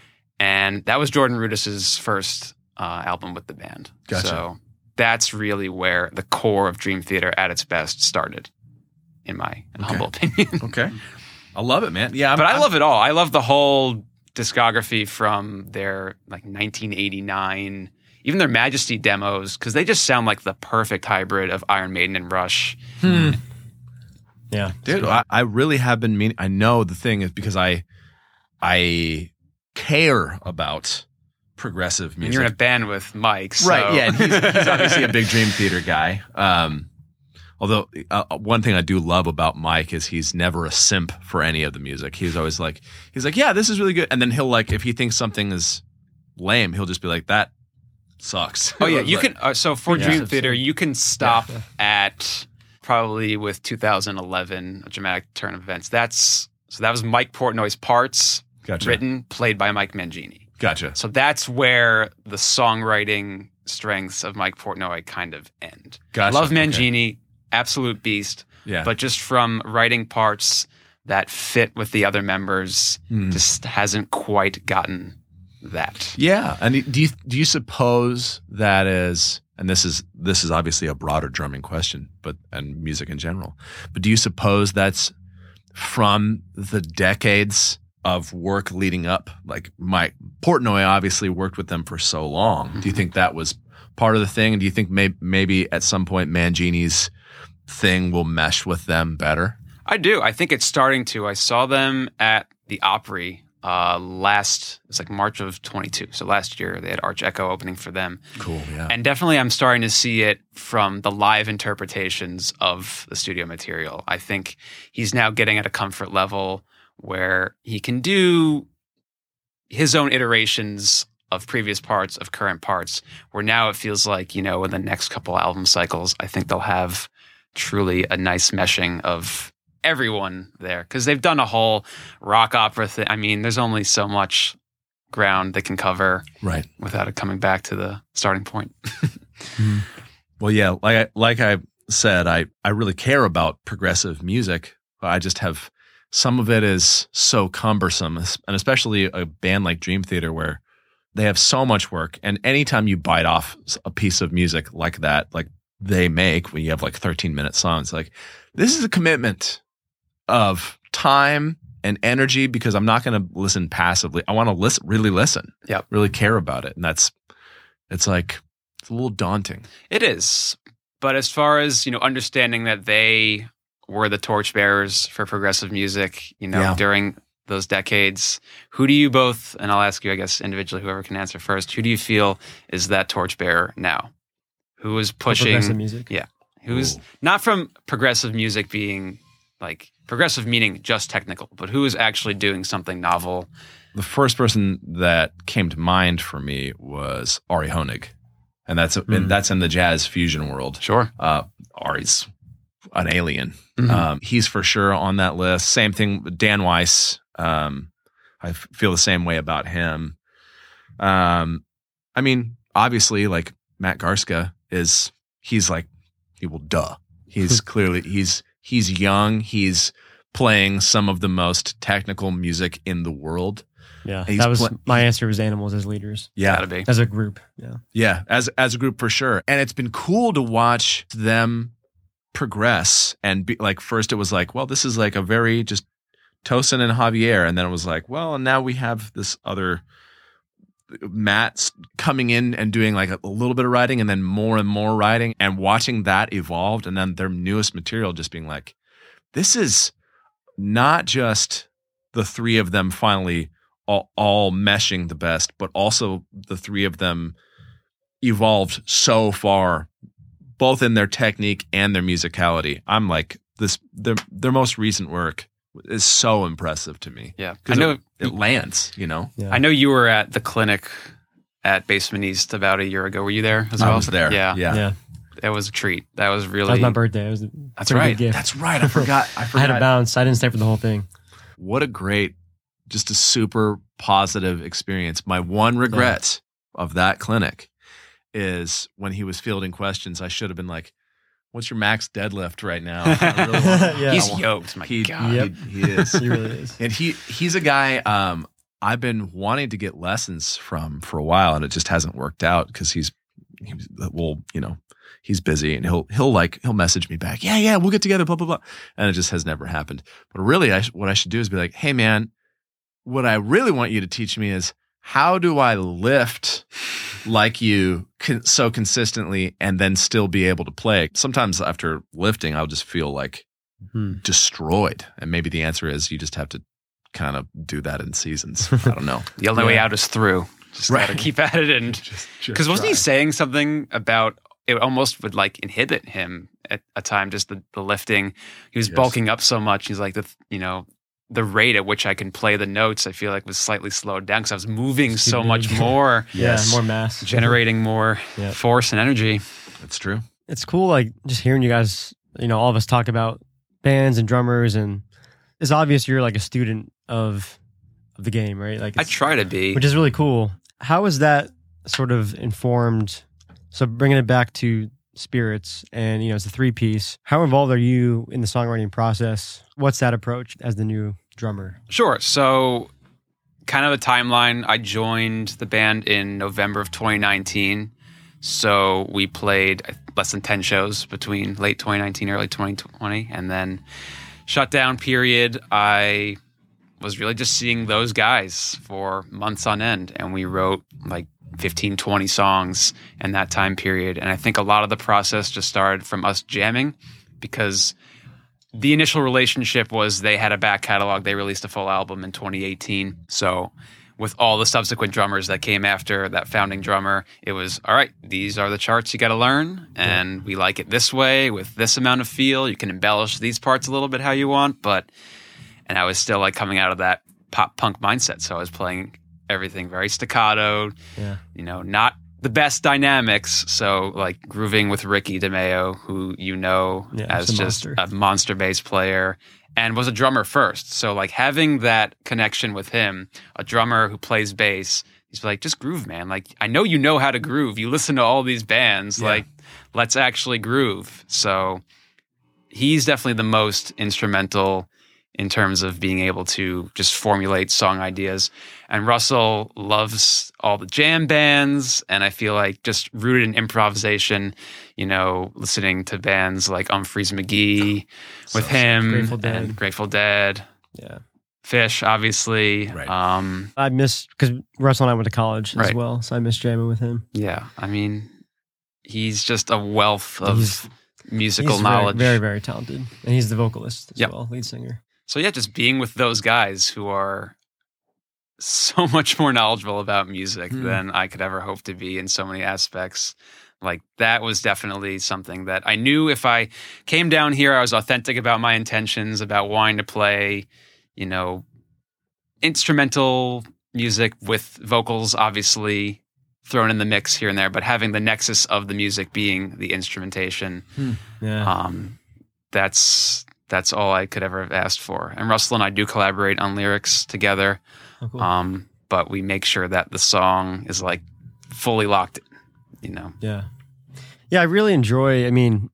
And that was Jordan Rudess's first album with the band. Gotcha. So that's really where the core of Dream Theater at its best started, in my humble opinion. Okay. I love it, man. Yeah. I love it all. I love the whole discography from their like 1989, even their Majesty demos, because they just sound like the perfect hybrid of Iron Maiden and Rush. Yeah. Dude, I really have been meaning. I know the thing is because I care about progressive music. And you're in a band with Mike. So. Right, yeah. And he's obviously a big Dream Theater guy. Although one thing I do love about Mike is he's never a simp for any of the music. He's always like, yeah, this is really good. And then he'll like, if he thinks something is lame, he'll just be like, that sucks. Oh, yeah. You can, so for Dream Theater, you can stop at probably with 2011, A Dramatic Turn of Events. So that was Mike Portnoy's parts, written, played by Mike Mangini. Gotcha. So that's where the songwriting strengths of Mike Portnoy kind of end. Gotcha. Love Mangini, absolute beast. Yeah. But just from writing parts that fit with the other members, just hasn't quite gotten that. Yeah. And do you suppose that is, and this is obviously a broader drumming question, and music in general, but do you suppose that's from the decades of work leading up? Like Mike Portnoy obviously worked with them for so long. Mm-hmm. Do you think that was part of the thing? And do you think maybe at some point Mangini's thing will mesh with them better? I do. I think it's starting to. I saw them at the Opry it's like March of 22. So last year they had Arch Echo opening for them. Cool, yeah. And definitely I'm starting to see it from the live interpretations of the studio material. I think he's now getting at a comfort level where he can do his own iterations of previous parts, of current parts, where now it feels like, in the next couple album cycles, I think they'll have truly a nice meshing of everyone there, because they've done a whole rock opera thing. I mean, there's only so much ground they can cover without it coming back to the starting point. Well, yeah, like I said, I really care about progressive music. I just have some of it is so cumbersome, and especially a band like Dream Theater where they have so much work. And anytime you bite off a piece of music like that, like they make when you have like 13-minute songs, like this is a commitment of time and energy because I'm not going to listen passively. I want to really listen, really care about it. And it's a little daunting. It is. But as far as, understanding that they were the torchbearers for progressive music, during those decades, who do you both, and I'll ask you, I guess, individually, whoever can answer first, who do you feel is that torchbearer now? Who is pushing progressive music? Yeah. Who's not from progressive music being like progressive meaning just technical, but who is actually doing something novel? The first person that came to mind for me was Ari Honig. And that's in the jazz fusion world. Sure. Ari's an alien. Mm-hmm. He's for sure on that list. Same thing with Dan Weiss. I feel the same way about him. Obviously, like Matt Garska duh. He's clearly, he's young. He's playing some of the most technical music in the world. Yeah, that was my answer was Animals as leaders. Yeah. Gotta be. As a group. Yeah. Yeah, as a group for sure. And it's been cool to watch them progress and be like, first it was like, well, this is like a very just Tosin and Javier. And then it was like, well, and now we have this other Matt coming in and doing like a little bit of writing and then more and more writing and watching that evolved. And then their newest material just being like, this is not just the three of them finally all meshing the best, but also the three of them evolved so far, both in their technique and their musicality. I'm like, their most recent work is so impressive to me. Yeah. I know it lands, Yeah. I know you were at the clinic at Basement East about a year ago. Were you there as well? I was there. Yeah. It was a treat. That was really... That was my birthday. It was That's right. Gift. That's right. I forgot. I had to bounce. I didn't stay for the whole thing. What a great, just a super positive experience. My one regret of that clinic is when he was fielding questions, I should have been like, what's your max deadlift right now? I really He's yoked. My God. Yep. He is. He really is. And he's a guy I've been wanting to get lessons from for a while, and it just hasn't worked out because he's busy, and he'll message me back. Yeah, we'll get together, blah, blah, blah. And it just has never happened. But really, what I should do is be like, hey, man, what I really want you to teach me is how do I lift like you so consistently and then still be able to play? Sometimes after lifting, I'll just feel like destroyed. And maybe the answer is you just have to kind of do that in seasons. I don't know. The only way out is through. Just gotta keep at it. And because wasn't he saying something about it almost would like inhibit him at a time, just the lifting. He was bulking up so much. He's like, the rate at which I can play the notes, I feel like was slightly slowed down because I was moving so much more. More mass. Generating more force and energy. That's true. It's cool, like, just hearing you guys, all of us talk about bands and drummers, and it's obvious you're like a student of the game, right? Like, I try to be. Which is really cool. How is that sort of informed? So bringing it back to Spirits, and it's a 3-piece. How involved are you in the songwriting process? What's that approach as the new drummer? Sure. So kind of a timeline. I joined the band in November of 2019. So we played less than 10 shows between late 2019, early 2020, and then shutdown period. I was really just seeing those guys for months on end, and we wrote like 15, 20 songs in that time period. And I think a lot of the process just started from us jamming because the initial relationship was they had a back catalog. They released a full album in 2018. So with all the subsequent drummers that came after that founding drummer, it was, all right, these are the charts you got to learn. And we like it this way with this amount of feel. You can embellish these parts a little bit how you want. And I was still like coming out of that pop punk mindset. So I was playing everything very staccato, not the best dynamics. So like grooving with Ricky DeMeo, who as just a monster bass player and was a drummer first. So like having that connection with him, a drummer who plays bass, he's like, just groove, man. Like, I know how to groove. You listen to all these bands, like, let's actually groove. So he's definitely the most instrumental in terms of being able to just formulate song ideas. And Russell loves all the jam bands, and I feel like just rooted in improvisation, listening to bands like Umphreys McGee with him, Grateful Dead. Yeah. Fish, obviously. Right. I miss, because Russell and I went to college as well, so I miss jamming with him. Yeah, I mean, he's just a wealth of musical he's knowledge. Very, very talented. And he's the vocalist as well, lead singer. So yeah, just being with those guys who are so much more knowledgeable about music than I could ever hope to be in so many aspects. Like, that was definitely something that I knew if I came down here, I was authentic about my intentions, about wanting to play, instrumental music with vocals, obviously thrown in the mix here and there, but having the nexus of the music being the instrumentation. That's all I could ever have asked for. And Russell and I do collaborate on lyrics together. Oh, cool. But we make sure that the song is like fully locked in, Yeah. Yeah, I really enjoy,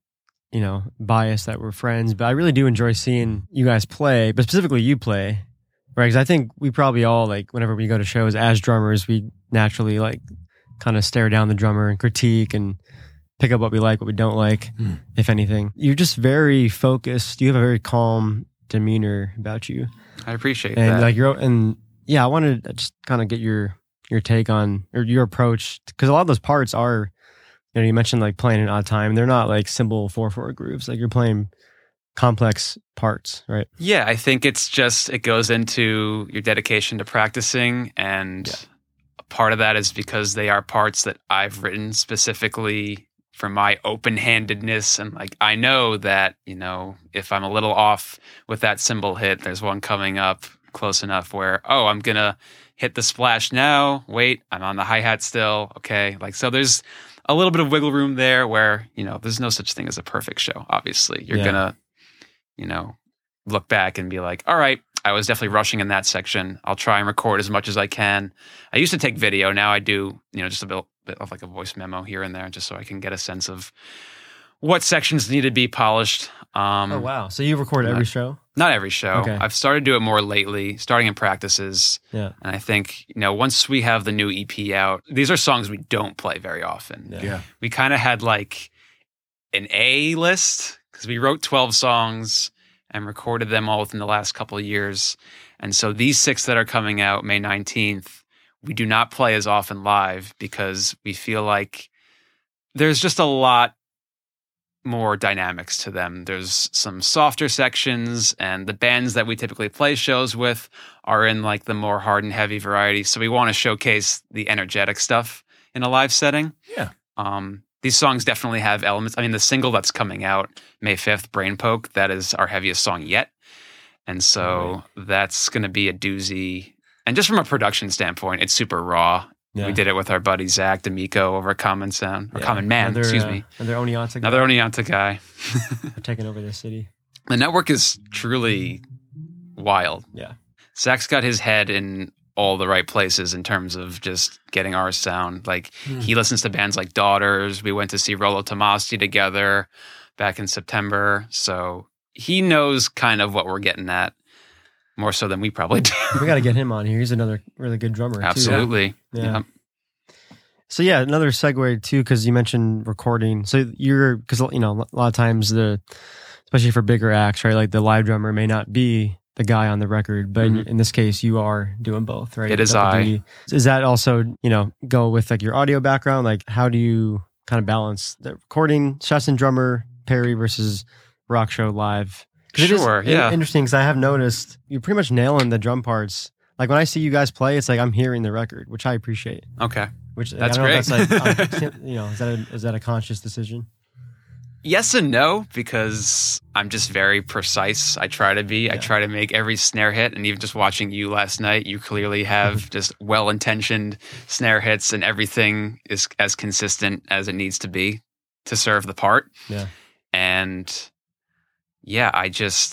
bias that we're friends, but I really do enjoy seeing you guys play, but specifically you play, right? Because I think we probably all, like, whenever we go to shows as drummers, we naturally, like, kind of stare down the drummer and critique and pick up what we like, what we don't like, if anything. You're just very focused. You have a very calm demeanor about you. I appreciate and that. I wanted to just kind of get your take on, or your approach, because a lot of those parts are, you mentioned like playing in odd time. They're not like simple 4/4 grooves. Like, you're playing complex parts, right? Yeah, I think it goes into your dedication to practicing, and part of that is because they are parts that I've written specifically for my open-handedness, and like, I know that, if I'm a little off with that cymbal hit, there's one coming up close enough where, I'm gonna hit the splash now, wait, I'm on the hi-hat still, okay, like, so there's a little bit of wiggle room there where, there's no such thing as a perfect show, obviously. You're gonna, look back and be like, all right, I was definitely rushing in that section. I'll try and record as much as I can. I used to take video. Now I do, just a bit of like a voice memo here and there, just so I can get a sense of what sections need to be polished. Oh, wow. So you record every show? Not every show. Okay. I've started to do it more lately, starting in practices. Yeah. And I think, once we have the new EP out, these are songs we don't play very often. Yeah. We kind of had like an A list, because we wrote 12 songs and recorded them all within the last couple of years. And so these 6 that are coming out May 19th, we do not play as often live, because we feel like there's just a lot more dynamics to them. There's some softer sections, and the bands that we typically play shows with are in like the more hard and heavy variety. So we want to showcase the energetic stuff in a live setting. Yeah. These songs definitely have elements. I mean, the single that's coming out May 5th, Brain Poke, that is our heaviest song yet. And so that's going to be a doozy. And just from a production standpoint, it's super raw. Yeah. We did it with our buddy Zach D'Amico over at Common Sound, or Common Man, excuse me. Another Oneonta guy. Another Oneonta guy. They're taking over the city. The network is truly wild. Yeah. Zach's got his head in all the right places in terms of just getting our sound. Like, he listens to bands like Daughters. We went to see Rollo Tomassi together back in September. So he knows kind of what we're getting at, more so than we probably do. We got to get him on here. He's another really good drummer. Absolutely. Too. Yeah. So yeah, another segue too, because you mentioned recording. So because a lot of times especially for bigger acts, right? Like, the live drummer may not be the guy on the record, but in this case, you are doing both, right? It is I. Is that also, go with like your audio background? Like, how do you kind of balance the recording session drummer Perry versus rock show live? Sure, yeah. Interesting, because I have noticed you're pretty much nailing the drum parts. Like, when I see you guys play, it's like I'm hearing the record, which I appreciate. Okay, which that's great. That's like, is that a conscious decision? Yes and no, because I'm just very precise. I try to be. Yeah. I try to make every snare hit, and even just watching you last night, you clearly have just well-intentioned snare hits, and everything is as consistent as it needs to be to serve the part. Yeah, and yeah, I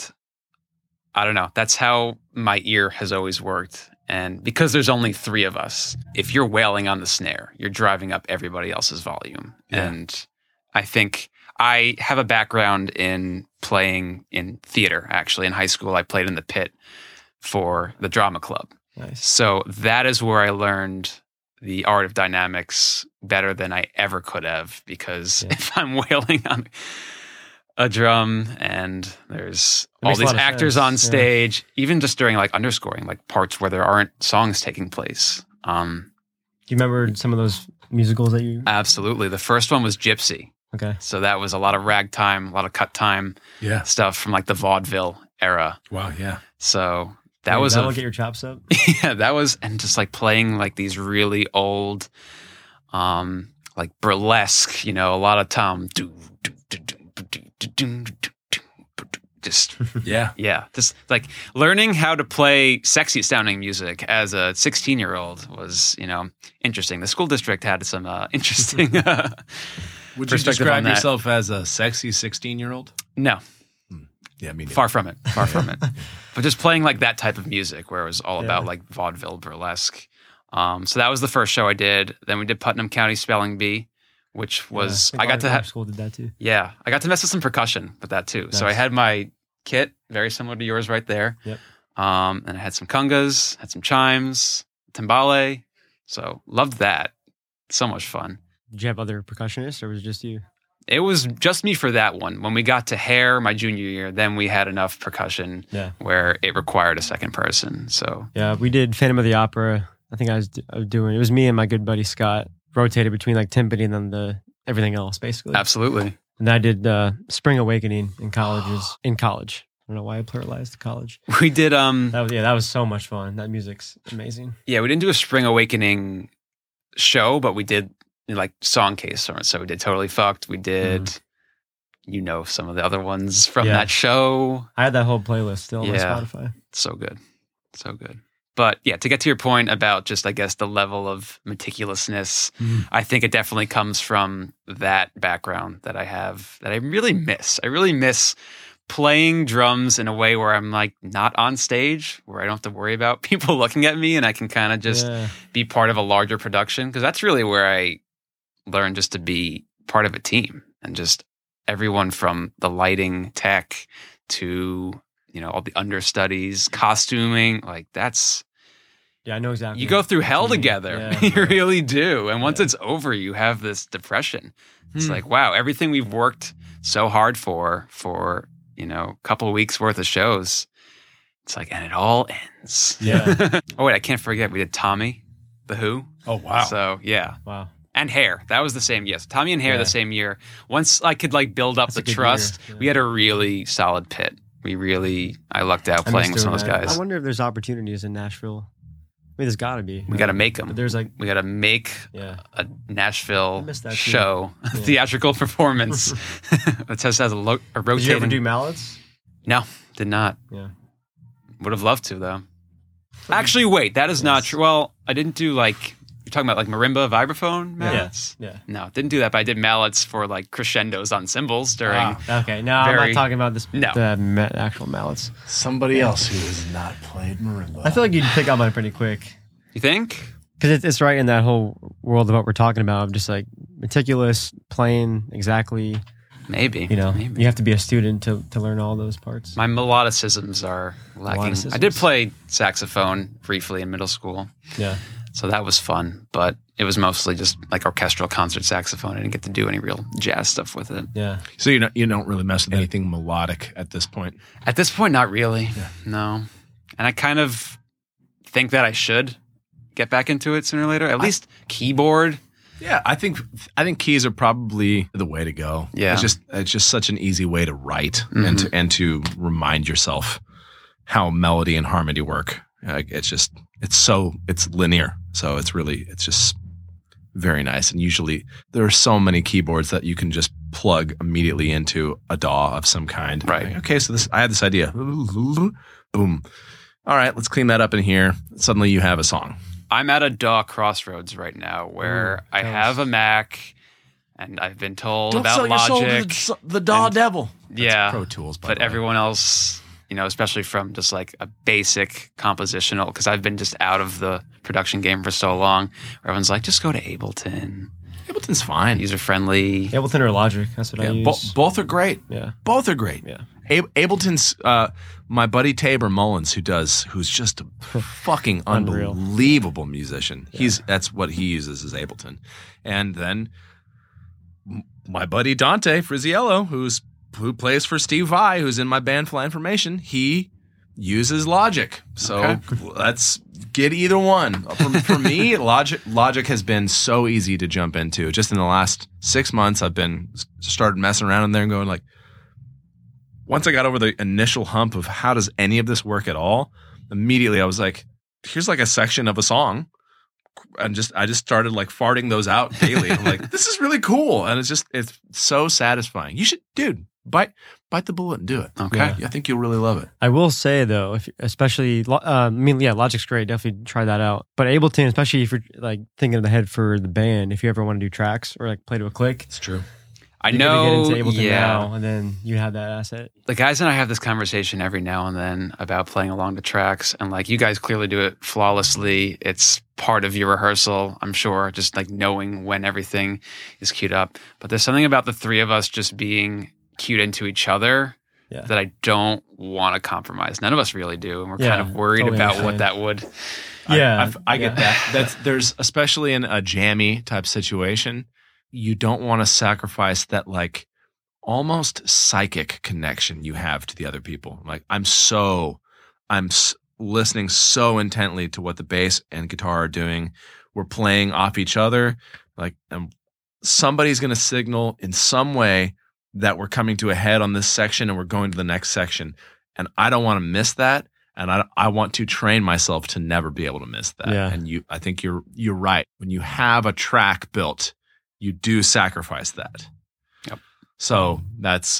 don't know. That's how my ear has always worked. And because there's only 3 of us, if you're wailing on the snare, you're driving up everybody else's volume. Yeah. And I think I have a background in playing in theater, actually. In high school, I played in the pit for the drama club. Nice. So that is where I learned the art of dynamics better than I ever could have, because if I'm wailing on a drum and there's all these actors on stage, even just during like underscoring, like parts where there aren't songs taking place. Do you remember some of those musicals that you... Absolutely. The first one was Gypsy. Okay. So that was a lot of ragtime, a lot of cut time stuff from like the vaudeville era. Wow, yeah. So that was that'll get your chops up. Yeah, that was, and just like playing like these really old, like burlesque, you know, a lot of time. Just just like learning how to play sexy sounding music as a 16-year-old was, you know, interesting. The school district had some interesting Would you describe yourself as a sexy 16-year-old? No. Yeah, me neither. Far from it. Far from it. But just playing like that type of music where it was all about like vaudeville burlesque. So that was the first show I did. Then we did Putnam County Spelling Bee, which was I got to have school did that too. Yeah, I got to mess with some percussion with that too. Nice. So I had my kit, very similar to yours right there. Yep. And I had some congas, had some chimes, timbale. So loved that. So much fun. Did you have other percussionists, or was it just you? It was just me for that one. When we got to hair my junior year, then we had enough percussion where it required a second person. So yeah, we did Phantom of the Opera. I think I was doing. It was me and my good buddy Scott rotated between like timpani and then everything else basically. Absolutely. And I did Spring Awakening in college. I don't know why I pluralized college. We did. That was so much fun. That music's amazing. Yeah, we didn't do a Spring Awakening show, but we did like song case. So we did Totally Fucked. We did, you know, some of the other ones from that show. I had that whole playlist still on my Spotify. So good. So good. But yeah, to get to your point about just, I guess, the level of meticulousness, I think it definitely comes from that background that I have that I really miss. I really miss playing drums in a way where I'm like not on stage, where I don't have to worry about people looking at me and I can kind of just be part of a larger production. Because that's really where I learned just to be part of a team, and just everyone from the lighting tech to, you know, all the understudies, costuming, like that's... Yeah, I know exactly. You go through hell together. Yeah, you really do. And once it's over, you have this depression. It's like, wow, everything we've worked so hard for, you know, a couple of weeks worth of shows, it's like, and it all ends. Yeah. Oh, wait, I can't forget. We did Tommy, The Who. Oh, wow. So, yeah. Wow. And Hair. That was the same. Yes. Tommy and Hair the same year. Once I could like build up the trust, we had a really solid pit. I lucked out playing with some of those guys. I wonder if there's opportunities in Nashville. I mean, there's got to be. We got to make them. There's like we got to make a Nashville show, a theatrical performance. It has a rotating. Did you ever do Mallets? No, did not. Yeah, would have loved to though. Actually, wait, that is not true. Well, I didn't do like you're talking about like marimba, vibraphone mallets. Yeah. No, didn't do that. But I did mallets for like crescendos on cymbals during. Okay, no, I'm not talking about this. No, the actual mallets. Somebody else who has not played marimba. I feel like you'd pick up on it pretty quick. You think? Because it's right in that whole world of what we're talking about, of just like meticulous, playing exactly. Maybe. You know, you have to be a student to learn all those parts. My melodicisms are lacking. I did play saxophone briefly in middle school. Yeah. So that was fun, but it was mostly just like orchestral concert saxophone. I didn't get to do any real jazz stuff with it. Yeah. So you don't really mess with anything melodic at this point? At this point, not really. Yeah. No. And I kind of think that I should get back into it sooner or later. At least keyboard. Yeah, I think keys are probably the way to go. Yeah. It's just such an easy way to write and to remind yourself how melody and harmony work. It's linear. So it's just very nice. And usually there are so many keyboards that you can just plug immediately into a DAW of some kind. Right. Like, okay, so I had this idea. Boom. All right, let's clean that up in here. Suddenly you have a song. I'm at a DAW crossroads right now where I have a Mac and I've been told about Logic. The DAW devil. That's Pro Tools, but everyone else, you know, especially from just like a basic compositional, because I've been just out of the production game for so long, where everyone's like, just go to Ableton. Ableton's fine. User friendly. Ableton or Logic. That's what I use. Both are great. Yeah. Both are great. Yeah. Ableton's my buddy Tabor Mullins, who's just a fucking Unreal. unbelievable musician. That's what he uses is Ableton. And then my buddy Dante Friziello, who plays for Steve Vai, who's in my band Fly Information, he uses Logic. So let's get either one. For me, Logic has been so easy to jump into. Just in the last 6 months, I've been started messing around in there and going like, once I got over the initial hump of how does any of this work at all, immediately I was like, here's like a section of a song. And I just started like farting those out daily. I'm like, this is really cool. And it's so satisfying. You should, dude, bite the bullet and do it. Okay. I think you'll really love it. I will say though, Logic's great. Definitely try that out. But Ableton, especially if you're like thinking ahead for the band, if you ever want to do tracks or like play to a click, It's true. I you know. get into Ableton Yeah. now, and then you have that asset. The guys and I have this conversation every now and then about playing along the tracks, and like you guys clearly do it flawlessly. It's part of your rehearsal, I'm sure, just like knowing when everything is queued up. But there's something about the three of us just being cued into each other that I don't want to compromise. None of us really do, and we're kind of worried totally about what understand. that would. I get that. There's especially in a jammy type situation, you don't want to sacrifice that like almost psychic connection you have to the other people. Like I'm listening so intently to what the bass and guitar are doing. We're playing off each other. Like somebody's going to signal in some way that we're coming to a head on this section and we're going to the next section. And I don't want to miss that. And I want to train myself to never be able to miss that. Yeah. And I think you're right. When you have a track built, you do sacrifice that. Yep. So it's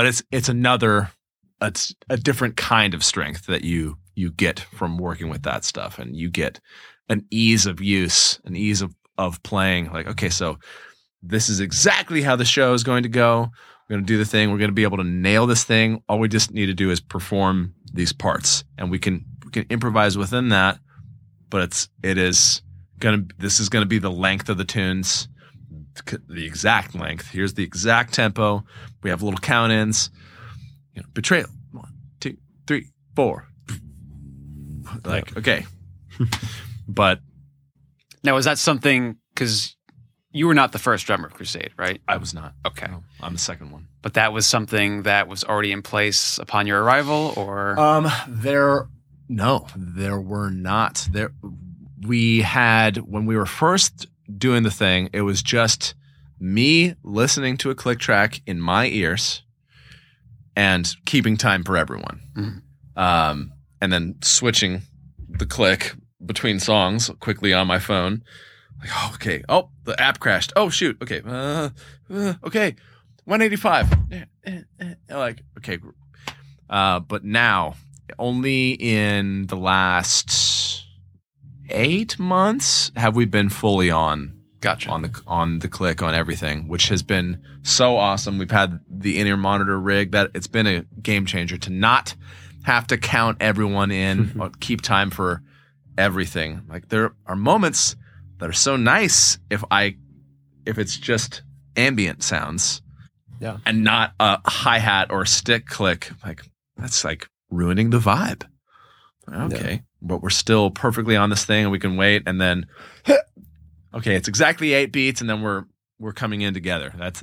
a different kind of strength that you get from working with that stuff, and you get an ease of use, an ease of playing. Like, okay, so this is exactly how the show is going to go. We're going to do the thing. We're going to be able to nail this thing. All we just need to do is perform these parts, and we can improvise within that. But this is going to be the length of the tunes. The exact length. Here's the exact tempo. We have little count-ins. Betrayal. 1, 2, 3, 4. Like, okay. But Now, is that something, because you were not the first drummer of Crusade, right? I was not. Okay. No, I'm the second one. But that was something that was already in place upon your arrival, or? There were not. We had, when we were first doing the thing, it was just me listening to a click track in my ears and keeping time for everyone. Mm-hmm. And then switching the click between songs quickly on my phone. Like, oh, okay. Oh, the app crashed. Oh, shoot. Okay. Okay. 185. Like, okay. But now, only in the last 8 months have we been fully on. Gotcha. On the click on everything, which has been so awesome. We've had the in-ear monitor rig. That it's been a game changer to not have to count everyone in or keep time for everything. Like, there are moments that are so nice if it's just ambient sounds, and not a hi-hat or a stick click. Like, that's like ruining the vibe. Okay, but we're still perfectly on this thing, and we can wait, and then okay, it's exactly 8 beats, and then we're coming in together. That's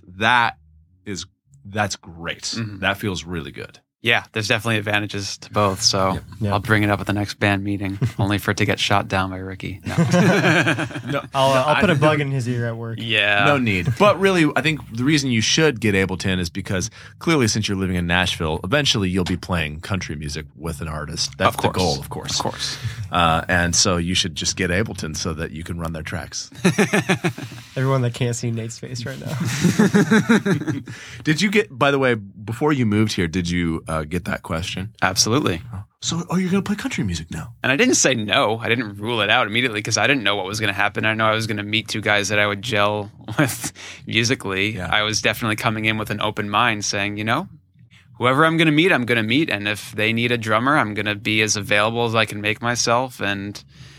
great. Mm-hmm. That feels really good. Yeah, there's definitely advantages to both. So I'll bring it up at the next band meeting, only for it to get shot down by Ricky. No, I'll put a bug in his ear at work. Yeah, no need. But really, I think the reason you should get Ableton is because clearly, since you're living in Nashville, eventually you'll be playing country music with an artist. That's the goal, of course. Of course. And so you should just get Ableton so that you can run their tracks. Everyone that can't see Nate's face right now. Did you get? By the way, before you moved here, did you get that question? Absolutely. So, you're going to play country music now? And I didn't say no. I didn't rule it out immediately because I didn't know what was going to happen. I know I was going to meet two guys that I would gel with musically. Yeah. I was definitely coming in with an open mind saying, whoever I'm going to meet, I'm going to meet. And if they need a drummer, I'm going to be as available as I can make myself. And,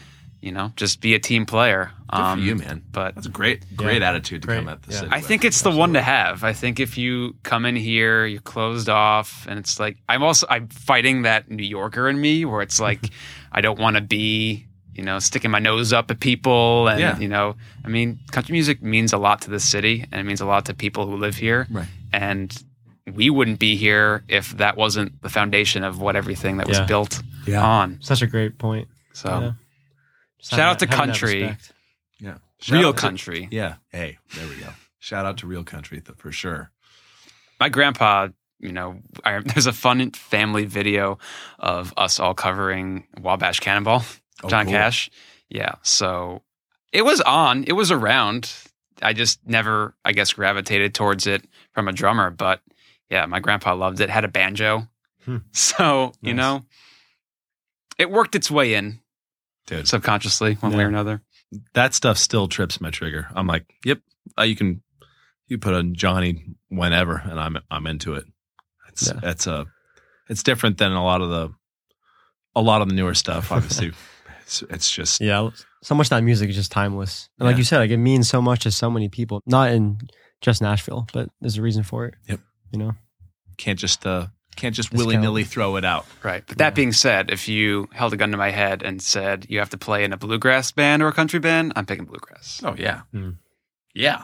just be a team player. Good for you, man. But that's a great attitude to come at the city. I think it's the one to have. I think if you come in here, you're closed off, and it's like I'm fighting that New Yorker in me, where it's like I don't want to be, sticking my nose up at people, and country music means a lot to this city, and it means a lot to people who live here, right? And we wouldn't be here if that wasn't the foundation of what everything that was built on. Such a great point. So, shout out to country. Yeah. Real country. Yeah. Hey, there we go. Shout out to real country for sure. My grandpa, there's a fun family video of us all covering Wabash Cannonball, John Cash. Yeah. So it was around. I just never, I guess, gravitated towards it from a drummer. But yeah, my grandpa loved it, had a banjo. So, nice. It worked its way in. Dude. Subconsciously, one way or another. That stuff still trips my trigger. I'm like, yep, you put on Johnny whenever, and I'm into it. It's different than a lot of the newer stuff. Obviously, it's just so much of that music is just timeless. And like you said, it means so much to so many people. Not in just Nashville, but there's a reason for it. Yep. Can't just willy-nilly throw it out. Right. But that being said, if you held a gun to my head and said you have to play in a bluegrass band or a country band, I'm picking bluegrass. Oh, yeah. Yeah.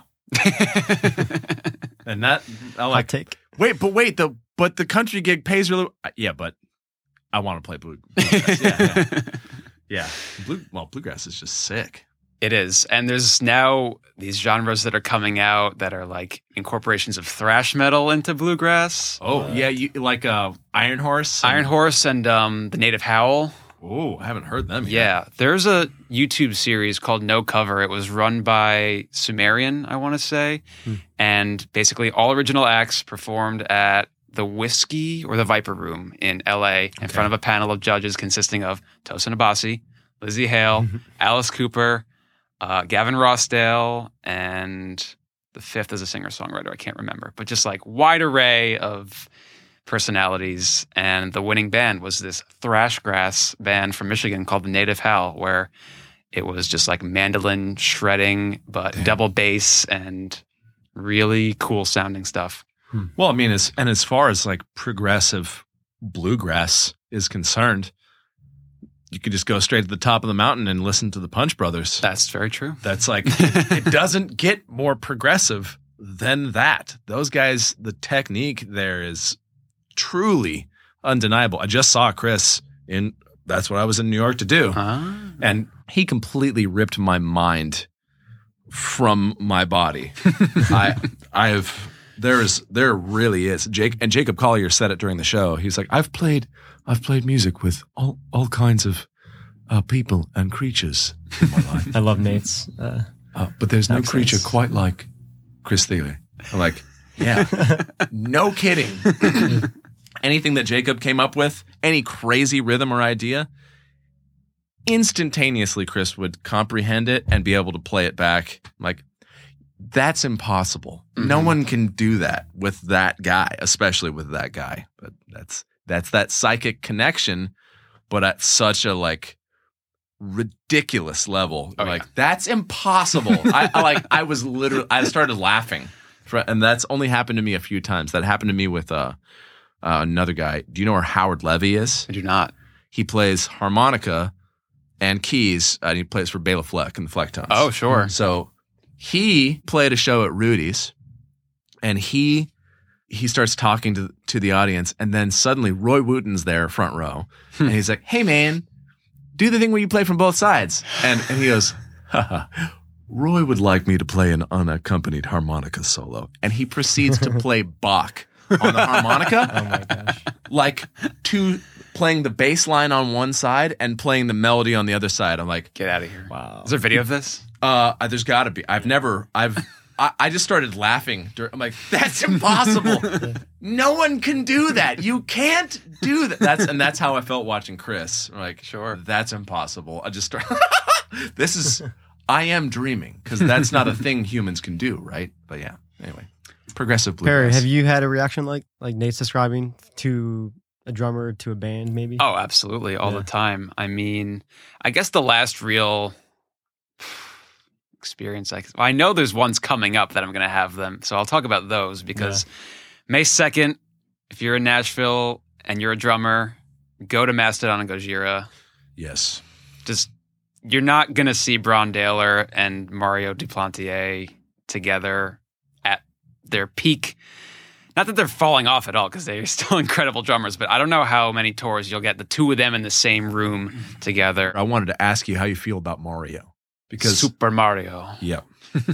And that, I like. Hot take. But the country gig pays really. Yeah, but I want to play bluegrass. Yeah. Bluegrass is just sick. It is. And there's now these genres that are coming out that are like incorporations of thrash metal into bluegrass. Oh, yeah. You like Iron Horse? Iron Horse and the Native Howl. Oh, I haven't heard them yet. Yeah. There's a YouTube series called No Cover. It was run by Sumerian, I want to say. And basically all original acts performed at the Whiskey or the Viper Room in LA in front of a panel of judges consisting of Tosin Abasi, Lizzie Hale, Alice Cooper, Gavin Rossdale, and the fifth is a singer-songwriter. I can't remember. But just like wide array of personalities. And the winning band was this thrashgrass band from Michigan called the Native Howl, where it was just like mandolin shredding, but double bass and really cool sounding stuff. Well, I mean, as far as like progressive bluegrass is concerned, you could just go straight to the top of the mountain and listen to the Punch Brothers. That's very true. That's like, it doesn't get more progressive than that. Those guys, the technique there is truly undeniable. I just saw Chris that's what I was in New York to do. And he completely ripped my mind from my body. There really is. Jacob Collier said it during the show. He's like, I've played music with all kinds of people and creatures in my life. I love Nate's. But there's no creature quite like Chris Thile. I'm like, yeah, no kidding. Anything that Jacob came up with, any crazy rhythm or idea, instantaneously Chris would comprehend it and be able to play it back. I'm like, that's impossible. No one can do that with that guy, especially with that guy. But that's that psychic connection, but at such a like ridiculous level. That's impossible. I started laughing, and that's only happened to me a few times. That happened to me with another guy. Do you know where Howard Levy is? I do not. He plays harmonica and keys, and he plays for Bela Fleck and the Flecktones. Oh, sure. So he played a show at Rudy's, and he starts talking to the audience, and then suddenly Roy Wooten's there, front row, and he's like, "Hey, man, do the thing where you play from both sides." And he goes, "Haha, Roy would like me to play an unaccompanied harmonica solo," and he proceeds to play Bach on the harmonica. Oh my gosh! Like playing the bass line on one side and playing the melody on the other side. I'm like, get out of here! Wow. Is there a video of this? There's got to be. I just started laughing. I'm like, that's impossible. No one can do that. You can't do that. That's how I felt watching Chris. I'm like, sure, that's impossible. I just started. I am dreaming, because that's not a thing humans can do, right? But yeah. Anyway, progressive bluegrass. Perry, have you had a reaction like Nate's describing to a drummer to a band, maybe? Oh, absolutely. All the time. I mean, I guess the last real experience, I know there's ones coming up that I'm going to have them. So I'll talk about those because May 2nd, if you're in Nashville and you're a drummer, go to Mastodon and Gojira. Yes. You're not going to see Bron Daler and Mario Duplantier together at their peak. Not that they're falling off at all, because they're still incredible drummers, but I don't know how many tours you'll get the two of them in the same room together. I wanted to ask you how you feel about Mario. Because Super Mario. Yeah.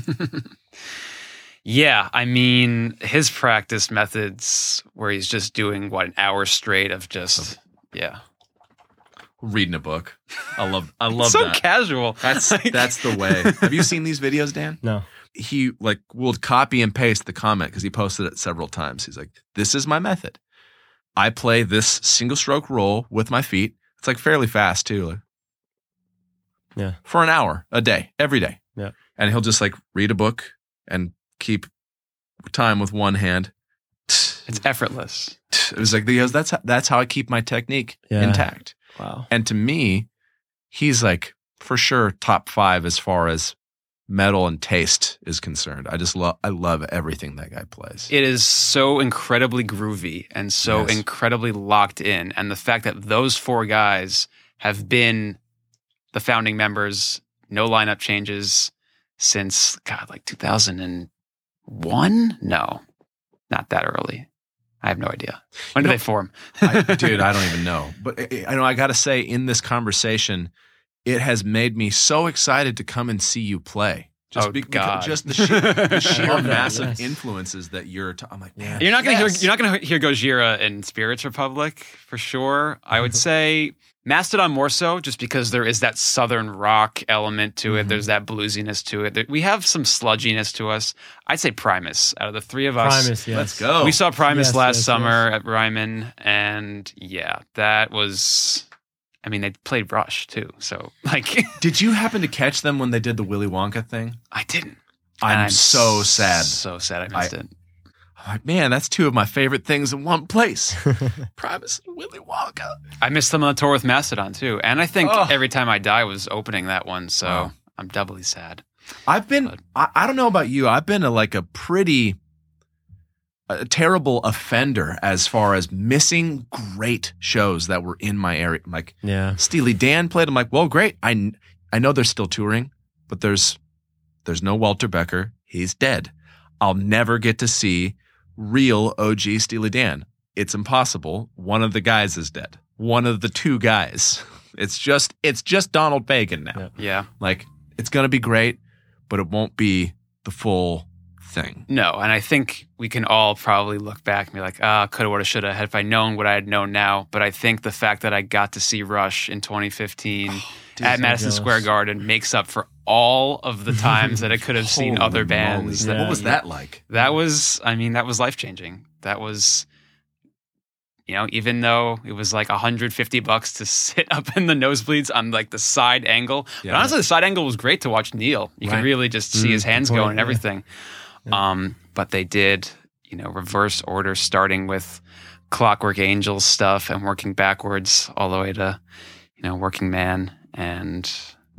Yeah, I mean, his practice methods where he's just doing, an hour straight of just, reading a book. I love so that. Casual. That's the way. Have you seen these videos, Dan? No. He will copy and paste the comment because he posted it several times. He's like, this is my method. I play this single stroke roll with my feet. It's fairly fast too. For an hour a day, every day. Yeah. And he'll just read a book and keep time with one hand. It's effortless. It was that's how I keep my technique intact. Wow. And to me, he's for sure top 5 as far as metal and taste is concerned. I love everything that guy plays. It is so incredibly groovy and so incredibly locked in. And the fact that those 4 guys have been the founding members, no lineup changes since 2001? No, not that early. I have no idea. When did they form? Dude, I don't even know. But I got to say, in this conversation, it has made me so excited to come and see you play. Just the sheer massive influences that I'm like, man. You're not going to hear Gojira in Spirits Republic for sure. I would say Mastodon more so, just because there is that southern rock element to it. There's that bluesiness to it. We have some sludginess to us. I'd say Primus. Out of the 3 of us, Primus, yes. Let's go. We saw Primus last summer at Ryman, and that was. I mean, they played Rush too, so Did you happen to catch them when they did the Willy Wonka thing? I didn't. I'm so sad. So sad I missed it. I'm like, man, that's 2 of my favorite things in one place. Primus and Willy Wonka. I missed them on the tour with Mastodon too, and I think Every Time I Die was opening that one, so I'm doubly sad. I don't know about you. I've been a pretty terrible offender as far as missing great shows that were in my area. Steely Dan played. I'm like, well, great. I know they're still touring, but there's no Walter Becker. He's dead. I'll never get to see real OG Steely Dan. It's impossible. One of the guys is dead. One of the 2 guys. It's just Donald Fagen now. Yeah. It's going to be great, but it won't be the full thing. No, and I think we can all probably look back and be like, coulda, woulda, shoulda, had if I known what I had known now. But I think the fact that I got to see Rush in 2015 at Madison Square Garden makes up for all of the times that I could have seen other bands. What was that like? That was life-changing. That was, even though it was $150 to sit up in the nosebleeds on the side angle. But honestly, the side angle was great to watch Neil. You could really just see his hands going and everything. But they did, reverse order, starting with Clockwork Angels stuff and working backwards all the way to, Working Man. And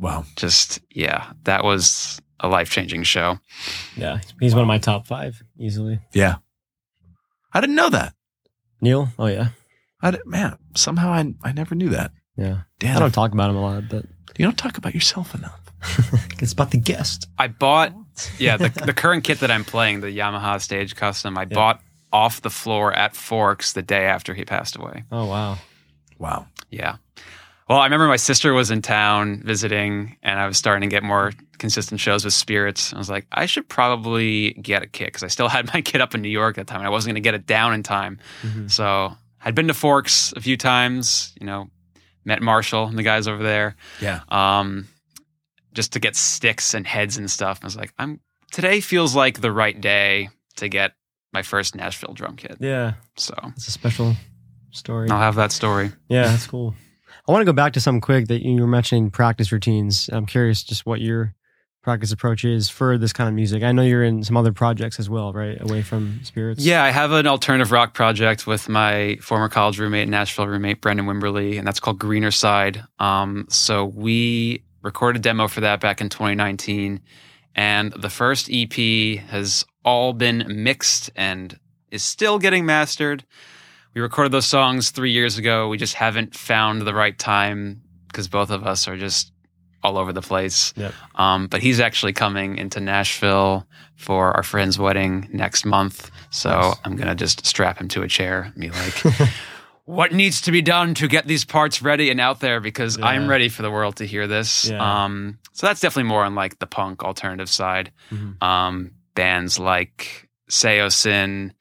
that was a life-changing show. Yeah, he's one of my top 5 easily. Yeah. I didn't know that. Neil? Oh, yeah. Somehow I never knew that. Yeah. Damn. I don't talk about him a lot, but you don't talk about yourself enough. It's about the guest. I bought, the current kit that I'm playing, the Yamaha Stage Custom, I bought off the floor at Forks the day after he passed away. Oh, wow. Wow. Yeah. Well, I remember my sister was in town visiting, and I was starting to get more consistent shows with Spirits. I was like, I should probably get a kit, because I still had my kit up in New York at the time, and I wasn't going to get it down in time. So I'd been to Forks a few times, met Marshall and the guys over there. Yeah. Just to get sticks and heads and stuff. I was like, today feels like the right day to get my first Nashville drum kit. Yeah. So it's a special story. I'll have that story. Yeah, that's cool. I want to go back to something quick that you were mentioning, practice routines. I'm curious just what your practice approach is for this kind of music? I know you're in some other projects as well, right? Away from Spirits. Yeah, I have an alternative rock project with my former college roommate, Nashville roommate, Brendan Wimberly, and that's called Greener Side. So we recorded a demo for that back in 2019, and the first EP has all been mixed and is still getting mastered. We recorded those songs 3 years ago. We just haven't found the right time because both of us are just all over the place. Yep. But he's actually coming into Nashville for our friend's wedding next month. So Nice. I'm going to just strap him to a chair and be like, what needs to be done to get these parts ready and out there? Because I'm ready for the world to hear this. Yeah. So that's definitely more on like the punk alternative side. Bands like Seosin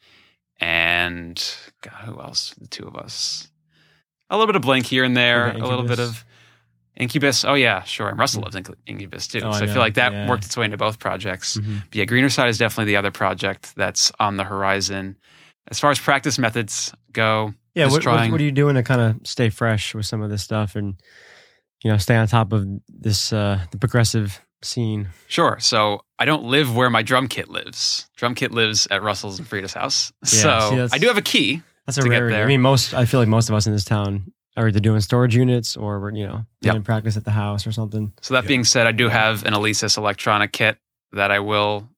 and God, who else? The two of us. A little bit of Blink here and there. A little bit of Incubus. Oh, yeah, sure. And Russell loves Incubus, too. Oh, so I feel like that worked its way into both projects. But yeah, Greener Side is definitely the other project that's on the horizon. As far as practice methods go, Yeah, what are you doing to kind of stay fresh with some of this stuff and, stay on top of this, the progressive scene? Sure. So I don't live where my drum kit lives. Drum kit lives at Russell's and Frida's house. Yeah, I do have a key. That's a rarity. I mean, I feel like most of us in this town are either doing storage units or we're, doing practice at the house or something. So that being said, I do have an Alesis electronic kit that I will,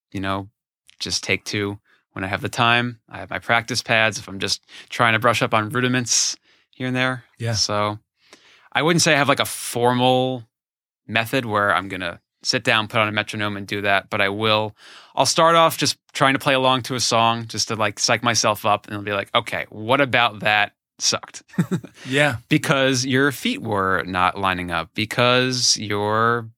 just take to when I have the time. I have my practice pads if I'm just trying to brush up on rudiments here and there. Yeah. So I wouldn't say I have like a formal method where I'm going to sit down, put on a metronome and do that, but I'll start off just trying to play along to a song just to like psych myself up, and I'll be like, okay, what about that sucked? Yeah. Because your feet were not lining up, because you're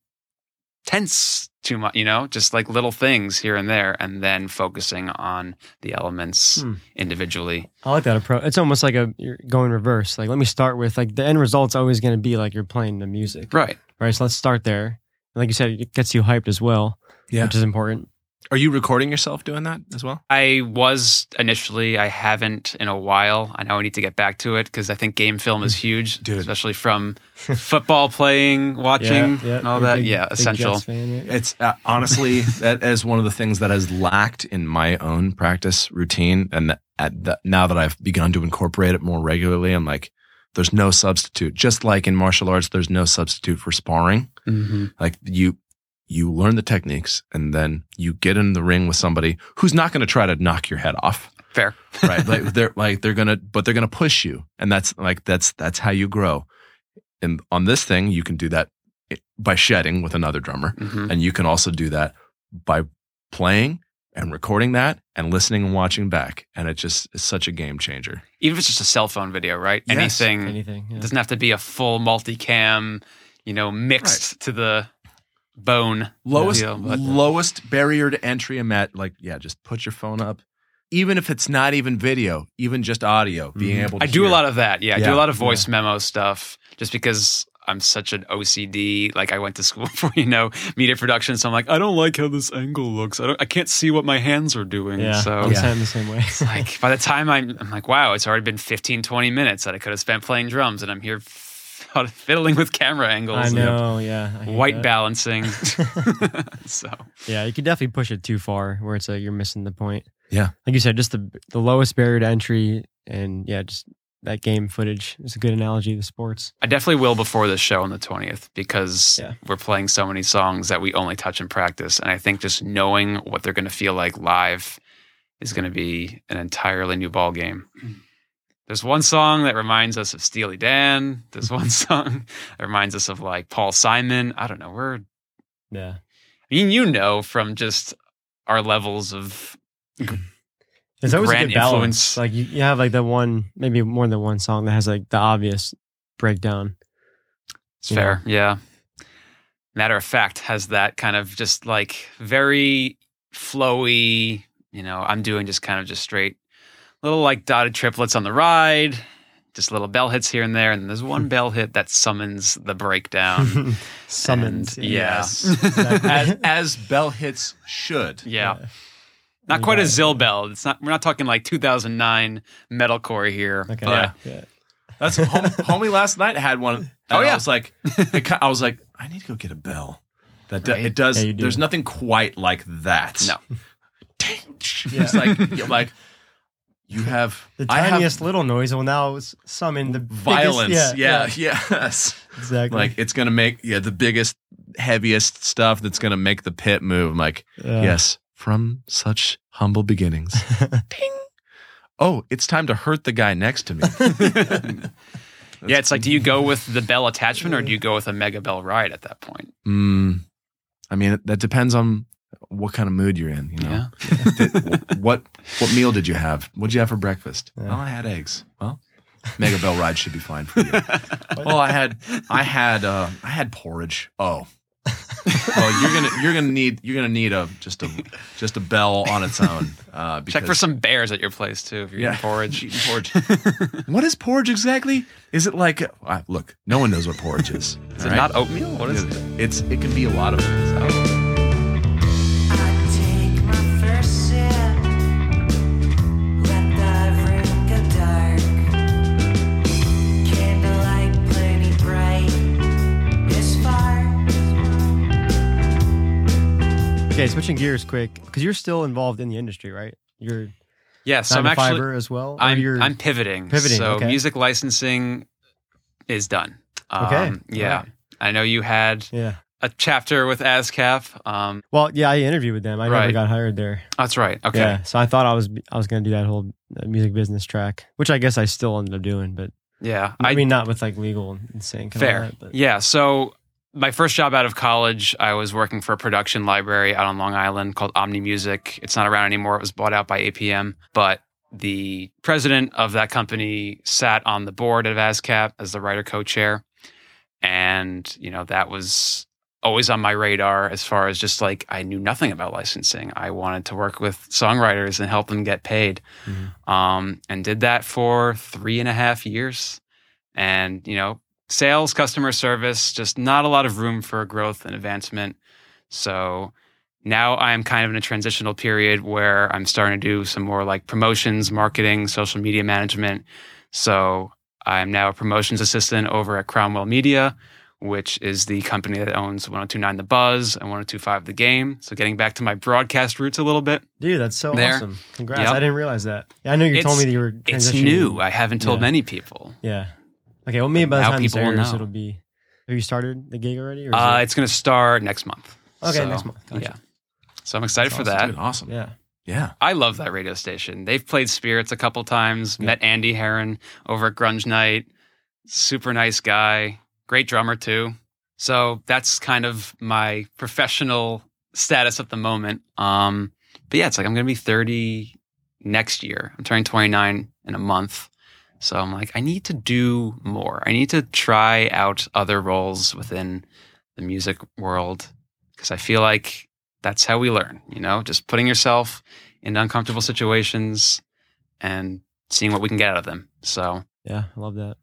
tense too much, just like little things here and there, and then focusing on the elements individually. I like that approach. It's almost like you're going reverse. Like, let me start with like the end result's always going to be like you're playing the music. Right. So let's start there. And like you said, it gets you hyped as well, which is important. Are you recording yourself doing that as well? I was initially. I haven't in a while. I know I need to get back to it because I think game film is huge, Dude. Especially from football playing, watching, and all that. Essential. Jets fan, right? It's honestly, that is one of the things that has lacked in my own practice routine. And now that I've begun to incorporate it more regularly, I'm like, there's no substitute. Just like in martial arts, there's no substitute for sparring. Mm-hmm. Like you learn the techniques, and then you get in the ring with somebody who's not going to try to knock your head off. Fair. Right. They're gonna push you. And that's how you grow. And on this thing, you can do that by shedding with another drummer. Mm-hmm. And you can also do that by playing and recording that and listening and watching back. And it just is such a game changer. Even if it's just a cell phone video, right? Yes. Anything. Yeah. It doesn't have to be a full multicam, mixed to the bone. Lowest barrier to entry just put your phone up. Even if it's not even video, even just audio, being able to I do hear. a lot of that. Yeah, I do a lot of voice memo stuff just because I'm such an OCD. Like, I went to school for, media production. So I'm like, I don't like how this angle looks. I can't see what my hands are doing. Yeah, so I'm the same way. It's like, by the time I'm like, wow, it's already been 15, 20 minutes that I could have spent playing drums, and I'm here fiddling with camera angles. I know, I hate white that. balancing. So yeah, you could definitely push it too far where it's you're missing the point. Yeah. Like you said, just the lowest barrier to entry, and just that game footage is a good analogy to sports. I definitely will before this show on the 20th, because we're playing so many songs that we only touch in practice. And I think just knowing what they're going to feel like live is going to be an entirely new ball game. There's one song that reminds us of Steely Dan. There's one song that reminds us of like Paul Simon. I don't know. Yeah. I mean, from just our levels of There's always a grand good balance. influence. Like you have like the one, maybe more than one song that has like the obvious breakdown. It's fair. Yeah. Matter of Fact has that kind of just like very flowy, I'm doing just kind of just straight little like dotted triplets on the ride, just little bell hits here and there. And there's one bell hit that summons the breakdown. Summons. And, yeah. as bell hits should. Yeah. Not quite a Zill bell. We're not talking like 2009 metalcore here. Okay. But Yeah. That's homie last night had one. Oh, yeah. I was like, I need to go get a bell. It does. Yeah, there's nothing quite like that. No. It's like you have the tiniest little noise will now summon the violence. biggest, Yes. Exactly. Like it's gonna make the biggest, heaviest stuff that's gonna make the pit move. I'm like, yes, from such humble beginnings. Ding. Oh, it's time to hurt the guy next to me. Yeah, it's like, do you go with the bell attachment or do you go with a Mega Bell ride at that point? I mean, that depends on what kind of mood you're in. You know, what meal did you have? What did you have for breakfast? Yeah. Well, I had eggs. Well, Mega Bell ride should be fine for you. Well, I had porridge. Oh. Well, you're gonna need just a bell on its own. Check for some bears at your place too if you're eating porridge. What is porridge exactly? Is it like look? No one knows what porridge is. Is it not oatmeal? What is it? It can be a lot of things. Okay, switching gears quick, because you're still involved in the industry, right? You're so I'm actually as well. I'm pivoting. So okay. music licensing is done. Okay. Yeah, right. I know you had a chapter with ASCAP. Well, yeah, I interviewed with them. I never got hired there. That's right. Okay. Yeah, so I thought I was going to do that whole music business track, which I guess I still ended up doing, but yeah, I mean not with like legal and sync. And fair. All that, but. Yeah. So my first job out of college, I was working for a production library out on Long Island called Omni Music. It's not around anymore. It was bought out by APM, but the president of that company sat on the board of ASCAP as the writer co-chair. And, that was always on my radar as far as just like, I knew nothing about licensing. I wanted to work with songwriters and help them get paid. Mm-hmm. And did that for 3.5 years. And, sales, customer service, just not a lot of room for growth and advancement. So now I'm kind of in a transitional period where I'm starting to do some more like promotions, marketing, social media management. So I'm now a promotions assistant over at Cromwell Media, which is the company that owns 102.9 The Buzz and 102.5 The Game. So getting back to my broadcast roots a little bit. Dude, that's so awesome. Congrats. Yep. I didn't realize that. Yeah, I know you told me that you were transitioning. It's new. I haven't told many people. Yeah. Okay, well, maybe by the time this people will airs, know. it'll be... Have you started the gig already? Or It's going to start next month. Okay, next month. Gotcha. Yeah. So I'm excited for that. Dude, awesome. Yeah. I love that radio station. They've played Spirits a couple times. Met Andy Heron over at Grunge Night. Super nice guy. Great drummer too. So that's kind of my professional status at the moment. But yeah, it's like I'm going to be 30 next year. I'm turning 29 in a month. So I'm like, I need to do more. I need to try out other roles within the music world because I feel like that's how we learn, just putting yourself in uncomfortable situations and seeing what we can get out of them. So yeah, I love that.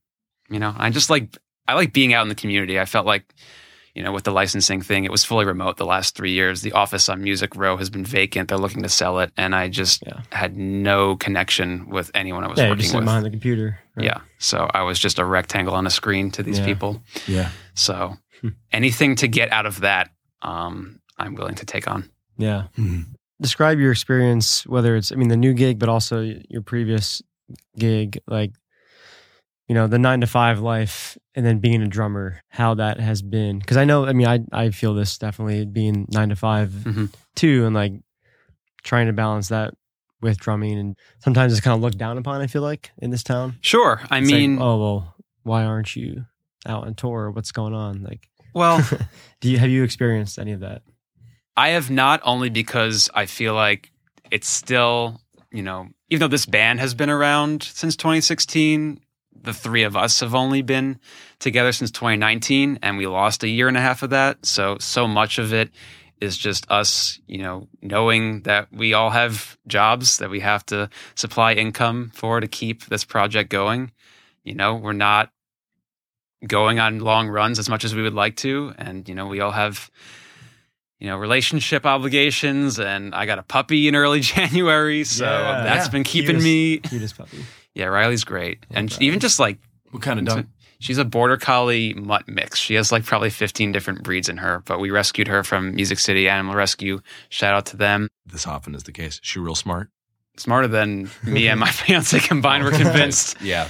I like being out in the community. I felt like, with the licensing thing, it was fully remote the last 3 years. The office on Music Row has been vacant. They're looking to sell it. And I just had no connection with anyone I was working just with. behind the computer. Right? Yeah. So I was just a rectangle on a screen to these people. Yeah. So anything to get out of that, I'm willing to take on. Yeah. Mm-hmm. Describe your experience, whether it's, the new gig, but also your previous gig, like, the 9-to-5 life and then being a drummer, how that has been. Because I know, I feel this definitely being 9-to-5 too, and like trying to balance that with drumming. And sometimes it's kind of looked down upon, I feel like, in this town. Sure. It's like, oh, well, why aren't you out on tour? What's going on? Like, well, have you experienced any of that? I have not, only because I feel like it's still, even though this band has been around since 2016, the three of us have only been together since 2019, and we lost 1.5 years of that. So much of it is just us, knowing that we all have jobs that we have to supply income for to keep this project going. We're not going on long runs as much as we would like to. And, we all have, relationship obligations, and I got a puppy in early January. So that's been keeping me. Cutest puppy. Yeah, Riley's great. And even just like What kind of dog? She's a border collie mutt mix. She has like probably 15 different breeds in her, but we rescued her from Music City Animal Rescue. Shout out to them. This often is the case. Is she real smart? Smarter than me and my fiance combined, we're convinced. Yeah,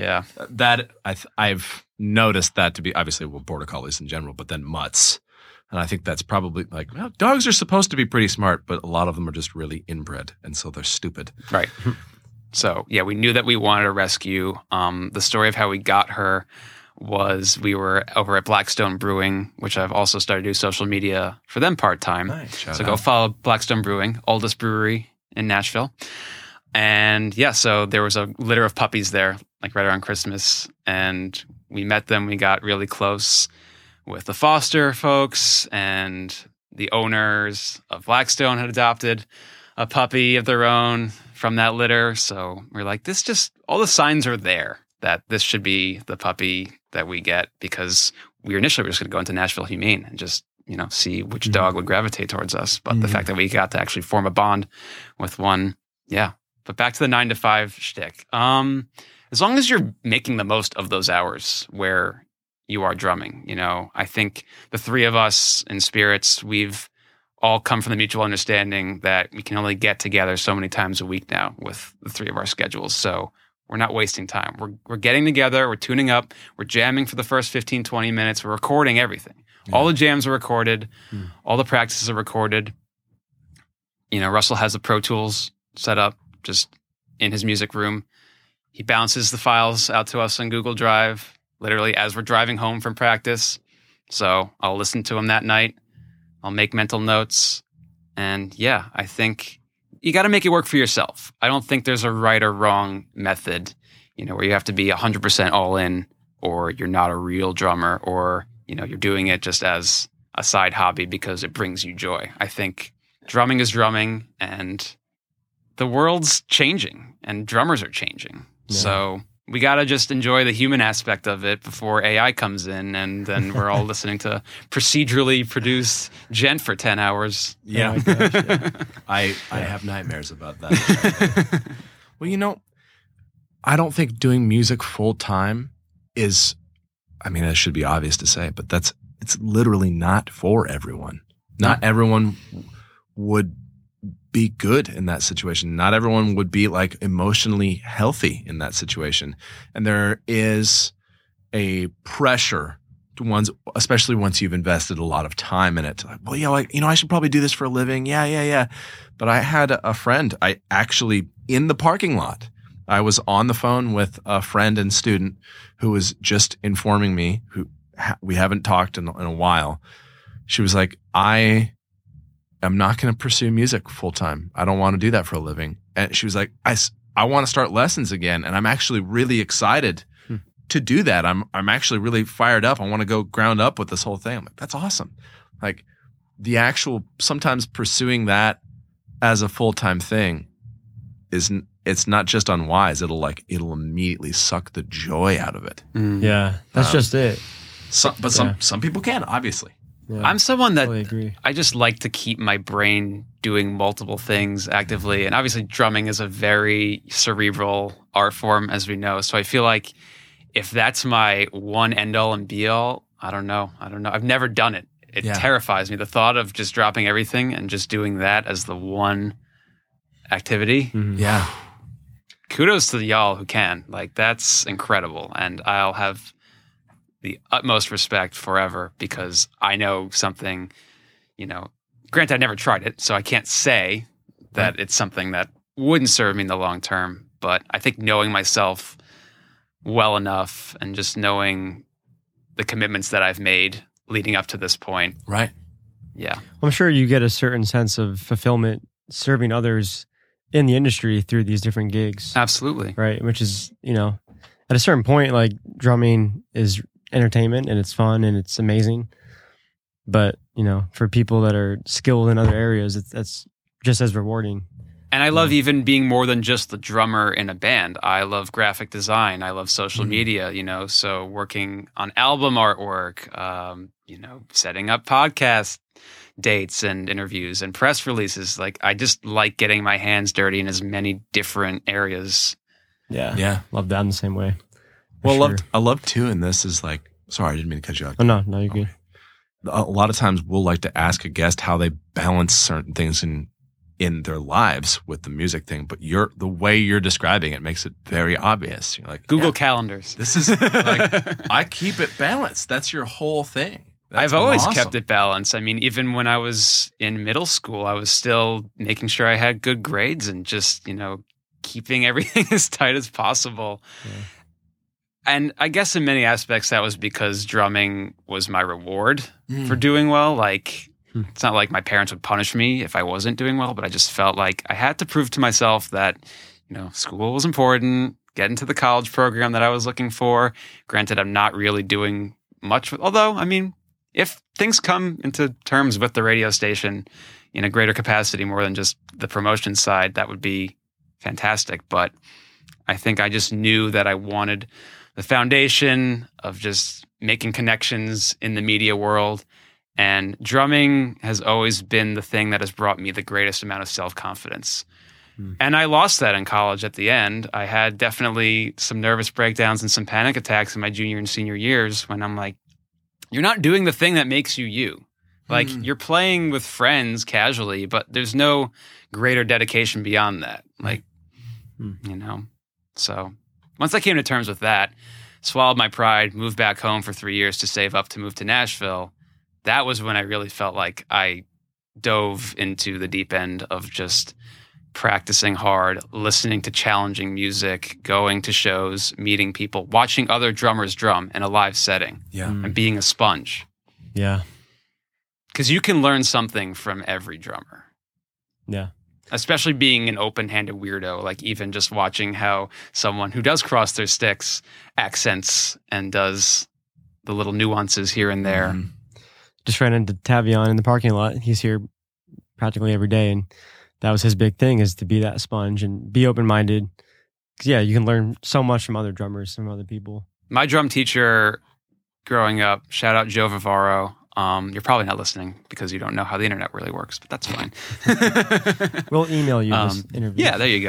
I've noticed that to be, obviously, border collies in general, but then mutts. And I think that's probably like, well, dogs are supposed to be pretty smart, but a lot of them are just really inbred, and so they're stupid. Right. So, yeah, we knew that we wanted a rescue. The story of how we got her was we were over at Blackstone Brewing, which I've also started to do social media for them part-time. Nice. So go follow Blackstone Brewing, oldest brewery in Nashville. And yeah, so there was a litter of puppies there, like right around Christmas. And we met them. We got really close with the foster folks, and the owners of Blackstone had adopted a puppy of their own from that litter. So we're like, all the signs are there that this should be the puppy that we get, because we initially were just going to go into Nashville Humane and just, see which dog would gravitate towards us. But the fact that we got to actually form a bond with one, yeah. But back to the 9 to 5 shtick. As long as you're making the most of those hours where you are drumming, I think the three of us in Spirits, we've all come from the mutual understanding that we can only get together so many times a week now with the three of our schedules. So we're not wasting time. We're getting together, we're tuning up, we're jamming for the first 15, 20 minutes, we're recording everything. Yeah. All the jams are recorded, all the practices are recorded. Russell has the Pro Tools set up just in his music room. He bounces the files out to us on Google Drive, literally as we're driving home from practice. So I'll listen to him that night. I'll make mental notes. And yeah, I think you got to make it work for yourself. I don't think there's a right or wrong method, where you have to be 100% all in, or you're not a real drummer, or, you're doing it just as a side hobby because it brings you joy. I think drumming is drumming, and the world's changing and drummers are changing. Yeah. So we got to just enjoy the human aspect of it before AI comes in, and then we're all listening to procedurally produced gent for 10 hours. Yeah. Oh my gosh, yeah. I have nightmares about that. Well, I don't think doing music full time is, it should be obvious to say, but it's literally not for everyone. Not everyone would be good in that situation. Not everyone would be like emotionally healthy in that situation. And there is a pressure to ones, especially once you've invested a lot of time in it. Like, well, I should probably do this for a living. Yeah. But I had a friend, in the parking lot, I was on the phone with a friend and student who was just informing me, we haven't talked in a while. She was like, I'm not going to pursue music full time. I don't want to do that for a living. And she was like, I want to start lessons again. And I'm actually really excited to do that. I'm actually really fired up. I want to go ground up with this whole thing. I'm like, that's awesome. Like the actual, sometimes pursuing that as a full-time thing it's not just unwise. It'll immediately suck the joy out of it. Yeah. That's just it. Some people can, obviously. Yeah, I'm someone that totally agree. I just like to keep my brain doing multiple things actively. And obviously drumming is a very cerebral art form, as we know. So I feel like if that's my one end all and be all, I don't know. I've never done it. It terrifies me. The thought of just dropping everything and just doing that as the one activity. Mm-hmm. Yeah. Kudos to y'all who can. That's incredible. And I'll have the utmost respect forever, because I know something, granted I never tried it, so I can't say that it's something that wouldn't serve me in the long term, but I think knowing myself well enough and just knowing the commitments that I've made leading up to this point. Right. Yeah. I'm sure you get a certain sense of fulfillment serving others in the industry through these different gigs. Absolutely. Right. Which is, at a certain point, drumming is entertainment and it's fun and it's amazing. But, for people that are skilled in other areas, that's just as rewarding. And I love even being more than just the drummer in a band. I love graphic design. I love social media, so working on album artwork, setting up podcast dates and interviews and press releases. I just like getting my hands dirty in as many different areas. Yeah. Love that in the same way. Well, Sure. I love too, and this is like, sorry, I didn't mean to cut you off. Oh, no, you're good. A lot of times we'll like to ask a guest how they balance certain things in their lives with the music thing, but the way you're describing it makes it very obvious. You're like, Google calendars. This is like, I keep it balanced. That's your whole thing. That's I've always awesome. kept it balanced. I mean, even when I was in middle school, I was still making sure I had good grades and just, keeping everything as tight as possible. Yeah. And I guess in many aspects that was because drumming was my reward for doing well. Like, it's not like my parents would punish me if I wasn't doing well, but I just felt like I had to prove to myself that, school was important, get into the college program that I was looking for. Granted, I'm not really doing much, although, I mean, if things come into terms with the radio station in a greater capacity more than just the promotion side, that would be fantastic. But I think I just knew that I wanted the foundation of just making connections in the media world. And drumming has always been the thing that has brought me the greatest amount of self-confidence. And I lost that in college at the end. I had definitely some nervous breakdowns and some panic attacks in my junior and senior years when I'm like, you're not doing the thing that makes you you. Like, you're playing with friends casually, but there's no greater dedication beyond that. Like, So once I came to terms with that, swallowed my pride, moved back home for 3 years to save up to move to Nashville, that was when I really felt like I dove into the deep end of just practicing hard, listening to challenging music, going to shows, meeting people, watching other drummers drum in a live setting, and being a sponge. Yeah. Because you can learn something from every drummer. Yeah. Especially being an open-handed weirdo, like even just watching how someone who does cross their sticks accents and does the little nuances here and there. Just ran into Tavion in the parking lot. He's here practically every day, and that was his big thing, is to be that sponge and be open-minded. 'Cause, yeah, you can learn so much from other drummers, from other people. My drum teacher growing up, shout out Joe Vivaro. You're probably not listening because you don't know how the internet really works, but that's fine. We'll email you this interview. Yeah, there you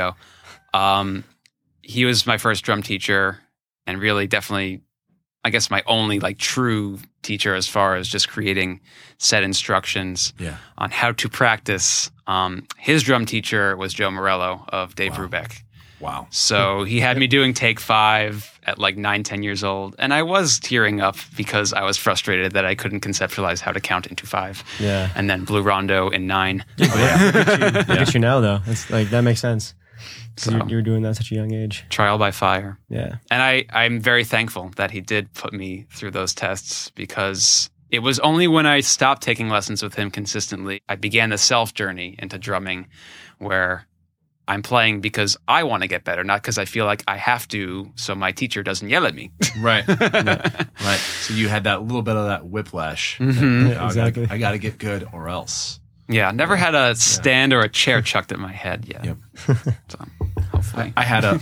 go. He was my first drum teacher and really definitely, I guess, my only like true teacher as far as just creating set instructions on how to practice. His drum teacher was Joe Morello of Dave Brubeck. Wow. So he had me doing take 5 at like 9, 10 years old. And I was tearing up because I was frustrated that I couldn't conceptualize how to count into 5. Yeah. And then Blue Rondo in 9. I get you now, though. It's like, that makes sense. So you were doing that at such a young age. Trial by fire. Yeah. And I'm very thankful that he did put me through those tests, because it was only when I stopped taking lessons with him consistently, I began the self journey into drumming, where I'm playing because I want to get better, not because I feel like I have to, so my teacher doesn't yell at me. Right. Right. So you had that little bit of that whiplash. Yeah, exactly. I got to get good or else. Yeah, never had a stand or a chair chucked at my head yet. Yep. So hopefully. I had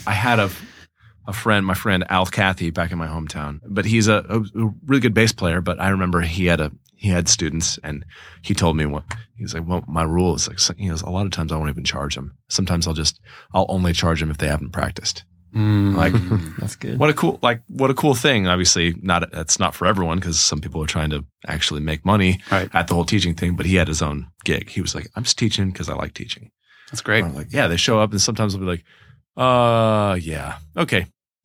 a friend, my friend Al Cathy, back in my hometown, but he's a really good bass player. But I remember he had students, and he told me he was like, well, my rule is like, a lot of times I won't even charge them. Sometimes I'll only charge them if they haven't practiced. Like, that's good. What a cool thing. Obviously, that's not for everyone, because some people are trying to actually make money at the whole teaching thing. But he had his own gig. He was like, I'm just teaching because I like teaching. That's great. And I'm like, yeah, they show up, and sometimes they'll be like, yeah, okay,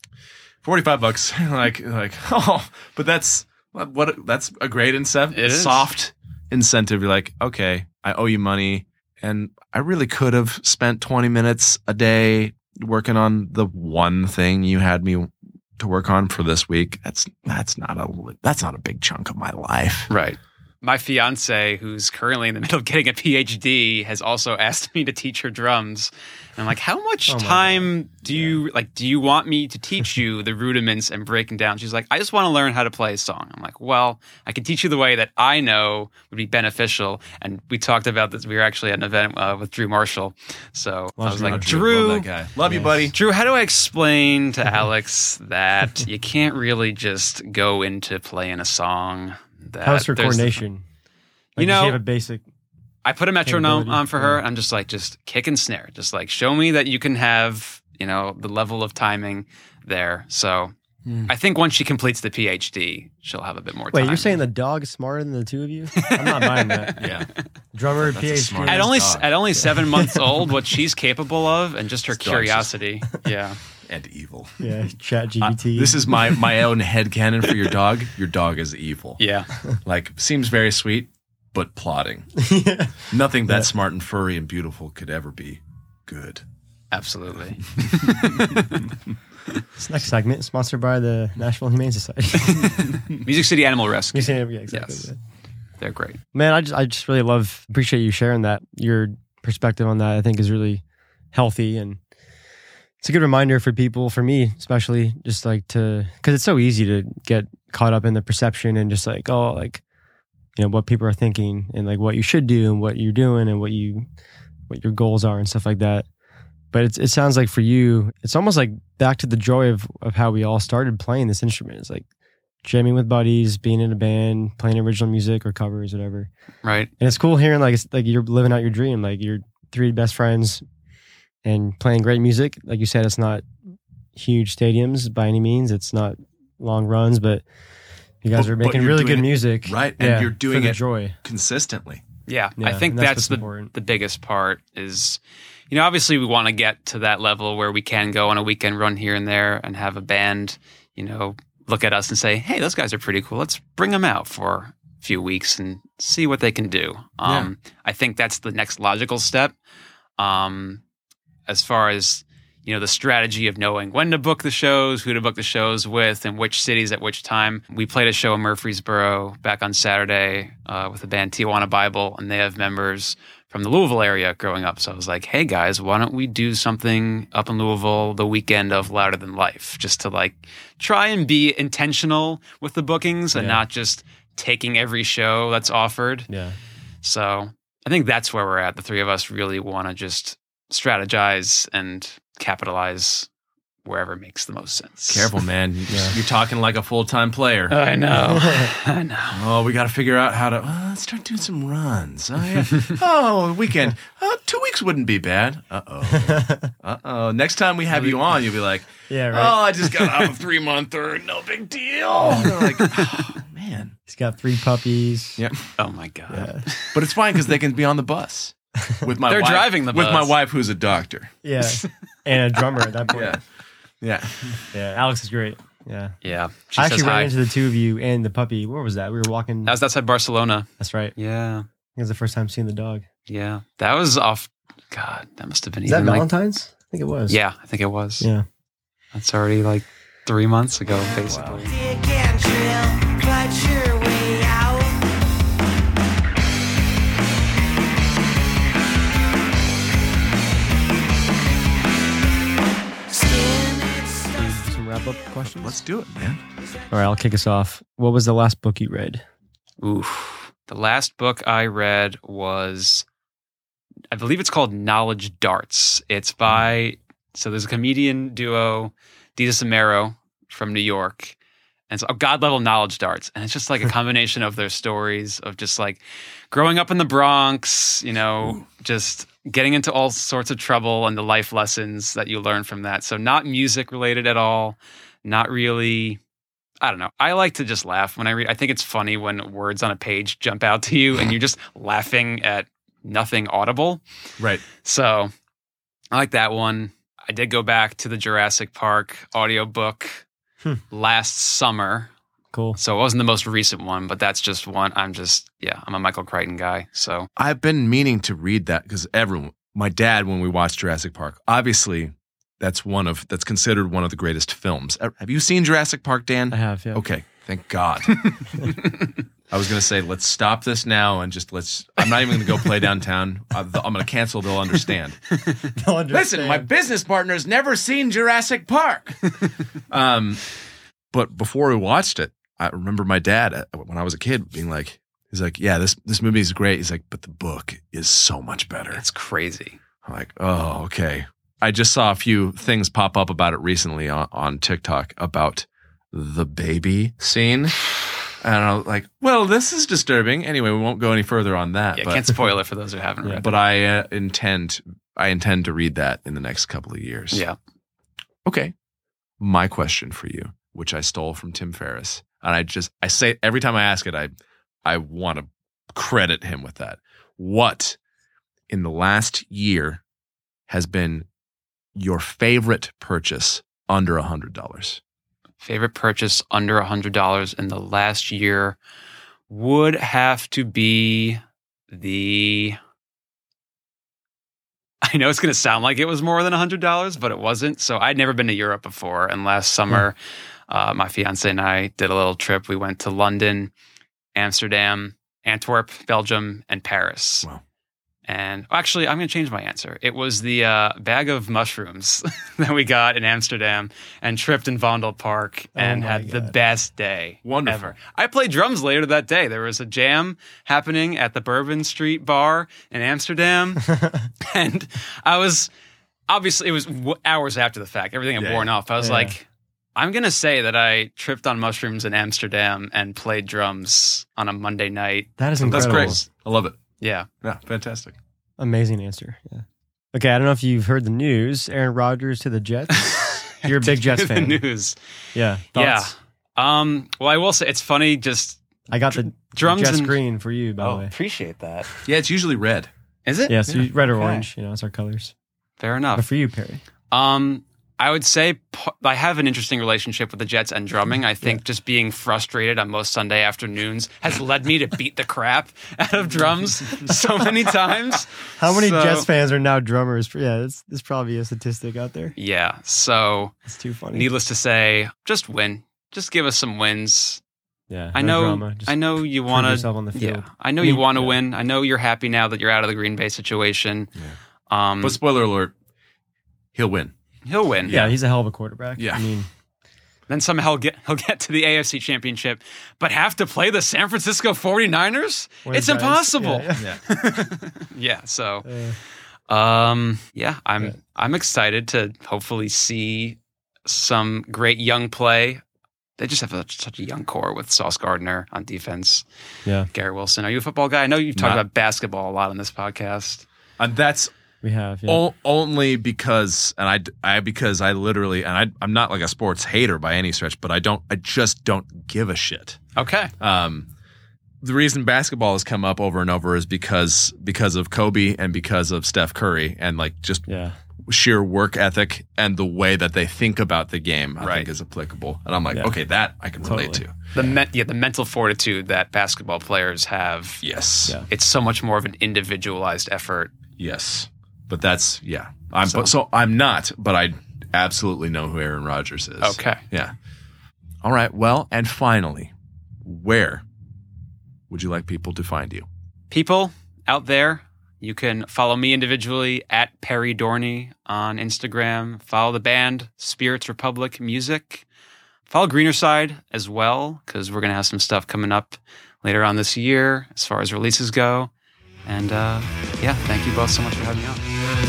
$45. like, oh, but that's a great incentive. It is. Soft incentive. You're like, okay, I owe you money, and I really could have spent 20 minutes a day working on the one thing you had me to work on for this week. That's not a big chunk of my life. Right. My fiance, who's currently in the middle of getting a PhD, has also asked me to teach her drums. And I'm like, how much time do you want me to teach you the rudiments and breaking down? She's like, I just want to learn how to play a song. I'm like, well, I can teach you the way that I know would be beneficial. And we talked about this. We were actually at an event with Drew Marshall. So I was like, Drew, love that guy. Love you, buddy. Drew, how do I explain to Alex that you can't really just go into playing a song? How's her coordination? Like, does she have a basic? I put a metronome on for her. I'm just like, just kick and snare. Just like, show me that you can have, the level of timing there. So I think once she completes the PhD, she'll have a bit more time. Wait, you're saying the dog is smarter than the two of you? I'm not buying that. Yeah. Drummer, That's a PhD. smart At only 7 months old, what she's capable of, and just her This dog's curiosity. Yeah. And evil. Yeah, Chat GPT. This is my own headcanon for your dog. Your dog is evil. Yeah. Like, seems very sweet, but plotting. Yeah. Nothing that smart and furry and beautiful could ever be good. Absolutely. This next segment is sponsored by the Nashville Humane Society. Music City Animal Rescue. Yeah, exactly. Yes. Yeah. They're great. Man, I just really appreciate you sharing that. Your perspective on that, I think, is really healthy, and it's a good reminder for people, for me especially, just like because it's so easy to get caught up in the perception and just like, oh, like, you know, what people are thinking and like what you should do and what you're doing and what your goals are and stuff like that. But it sounds like for you, it's almost like back to the joy of how we all started playing this instrument. It's like jamming with buddies, being in a band, playing original music or covers, whatever. Right. And it's cool hearing like you're living out your dream, like you're three best friends and playing great music. Like you said, it's not huge stadiums by any means. It's not long runs, but you guys are making really good music. Right. And you're doing it joy consistently. Yeah. Yeah, I think and that's important. the biggest part is, you know, obviously we want to get to that level where we can go on a weekend run here and there and have a band, you know, look at us and say, hey, those guys are pretty cool. Let's bring them out for a few weeks and see what they can do. I think that's the next logical step. As far as, you know, the strategy of knowing when to book the shows, who to book the shows with, and which cities at which time. We played a show in Murfreesboro back on Saturday with the band Tijuana Bible, and they have members from the Louisville area growing up. So I was like, hey guys, why don't we do something up in Louisville the weekend of Louder Than Life, just to like try and be intentional with the bookings and not just taking every show that's offered. Yeah. So I think that's where we're at. The three of us really want to just strategize and capitalize wherever makes the most sense. Careful, man. You're talking like a full-time player. I know. I know. Oh, we got to figure out how to let's start doing some runs. Oh, yeah. Oh, weekend. 2 weeks wouldn't be bad. Uh-oh. Next time we have you on, you'll be like, Yeah, right. oh, I just got out of 3-monther. No big deal. Like, oh, man. He's got 3 puppies. Yeah. Oh my God. Yeah. But it's fine because they can be on the bus. With my They're wife, driving the with bus. my wife, who's a doctor. Yeah. And a drummer at that point. Yeah. Yeah. Alex is great. Yeah. Yeah. She I says actually hi. ran into the two of you and the puppy. Where was that? We were walking. That was outside Barcelona. That's right. Yeah. It was the first time seeing the dog. Yeah. That was off. God, that must have been Is that even like, Valentine's? I think it was. yeah, I think it was. Yeah. That's already like 3 months ago, basically. Dig and drill, cut your way out. Some wrap up questions. Let's do it, man. All right, I'll kick us off. What was the last book you read? Oof. The last book I read was, I believe it's called Knowledge Darts. It's by, so there's a comedian duo, Dita Samaro from New York. And it's God Level Knowledge Darts. And it's just like a combination of their stories of just like growing up in the Bronx, you know, just getting into all sorts of trouble and the life lessons that you learn from that. So not music related at all. Not really. I don't know. I like to just laugh when I read. I think it's funny when words on a page jump out to you and you're just laughing at nothing audible. Right. So I like that one. I did go back to the Jurassic Park audiobook last summer. Cool. So it wasn't the most recent one, but that's just one. I'm a Michael Crichton guy. So I've been meaning to read that because my dad, when we watched Jurassic Park, obviously that's considered one of the greatest films. Have you seen Jurassic Park, Dan? I have, yeah. Okay, thank God. I was going to say, let's stop this now and I'm not even going to go play downtown. I'm going to cancel. They'll understand. They'll understand. Listen, my business partner's never seen Jurassic Park. But before we watched it, I remember my dad, when I was a kid, being like, he's like, yeah, this movie is great. He's like, but the book is so much better. it's crazy. I'm like, oh, okay. I just saw a few things pop up about it recently on TikTok about the baby scene. And I was like, well, this is disturbing. Anyway, we won't go any further on that. Yeah, but, can't spoil it for those who haven't read it. but I intend to read that in the next couple of years. Yeah. Okay. My question for you. which I stole from Tim Ferriss. And I say every time I ask it, I want to credit him with that. What in the last year has been your favorite purchase under $100? Favorite purchase under $100 in the last year would have to be I know it's going to sound like it was more than $100, but it wasn't. So I'd never been to Europe before. And last summer, my fiance and I did a little trip. We went to London, Amsterdam, Antwerp, Belgium, and Paris. Wow. And actually, I'm going to change my answer. It was the bag of mushrooms that we got in Amsterdam and tripped in Vondel Park and had the best day ever. I played drums later that day. There was a jam happening at the Bourbon Street Bar in Amsterdam. And I was, obviously, it was hours after the fact. Everything had worn off. I was like, I'm going to say that I tripped on mushrooms in Amsterdam and played drums on a Monday night. That is incredible. That's great. I love it. Yeah. Yeah, fantastic. Amazing answer. Yeah. Okay, I don't know if you've heard the news. Aaron Rodgers to the Jets. You're a big Jets fan. The news. Yeah. Thoughts? Yeah. Well, I will say it's funny. Just I got the drums Jets and green for you, by the way. Appreciate that. Yeah, it's usually red. Is it? Yeah, so red or orange. You know, it's our colors. Fair enough. But for you, Perry. I would say I have an interesting relationship with the Jets and drumming. I think just being frustrated on most Sunday afternoons has led me to beat the crap out of drums so many times. How many Jets fans are now drummers? Yeah, there's probably a statistic out there. Yeah, so it's too funny. Needless to say, just win. Just give us some wins. Yeah, I know you want to. On the field. Yeah, I know you want to win. I know you're happy now that you're out of the Green Bay situation. Yeah. But spoiler alert, he'll win. He'll win. Yeah, he's a hell of a quarterback. Yeah. I mean, then somehow he'll get to the AFC Championship, but have to play the San Francisco 49ers? It's impossible. Yeah. So, I'm excited to hopefully see some great young play. They just have such a young core with Sauce Gardner on defense. Yeah. Gary Wilson. Are you a football guy? I know you've talked about basketball a lot on this podcast. That's... We have only because, and I literally, and I'm not like a sports hater by any stretch, but I just don't give a shit. Okay. The reason basketball has come up over and over is because of Kobe and because of Steph Curry and like just sheer work ethic and the way that they think about the game. I think is applicable, and I'm like, okay, that I can relate to. The mental fortitude that basketball players have. Yes, it's so much more of an individualized effort. Yes. But that's, I'm not, but I absolutely know who Aaron Rodgers is. Okay. Yeah. All right. Well, and finally, where would you like people to find you? People out there, you can follow me individually at Perry Dorney on Instagram. Follow the band Spirits Republic Music. Follow Greener Side as well, because we're going to have some stuff coming up later on this year as far as releases go. And thank you both so much for having me on.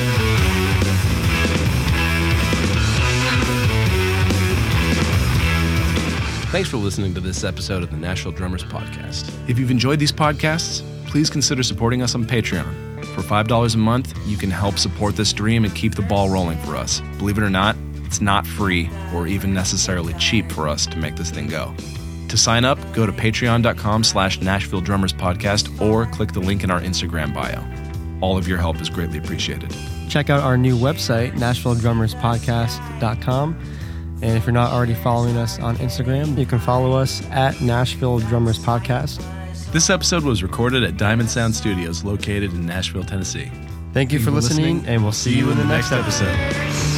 Thanks for listening to this episode of the Nashville Drummers Podcast. If you've enjoyed these podcasts, please consider supporting us on Patreon. For $5 a month, you can help support this dream and keep the ball rolling for us. Believe it or not, it's not free or even necessarily cheap for us to make this thing go. To sign up, go to patreon.com/Nashville Drummers Podcast or click the link in our Instagram bio. All of your help is greatly appreciated. Check out our new website, NashvilleDrummersPodcast.com. And if you're not already following us on Instagram, you can follow us at Nashville Drummers Podcast. This episode was recorded at Diamond Sound Studios located in Nashville, Tennessee. Thank you for listening, and we'll see you in the next episode.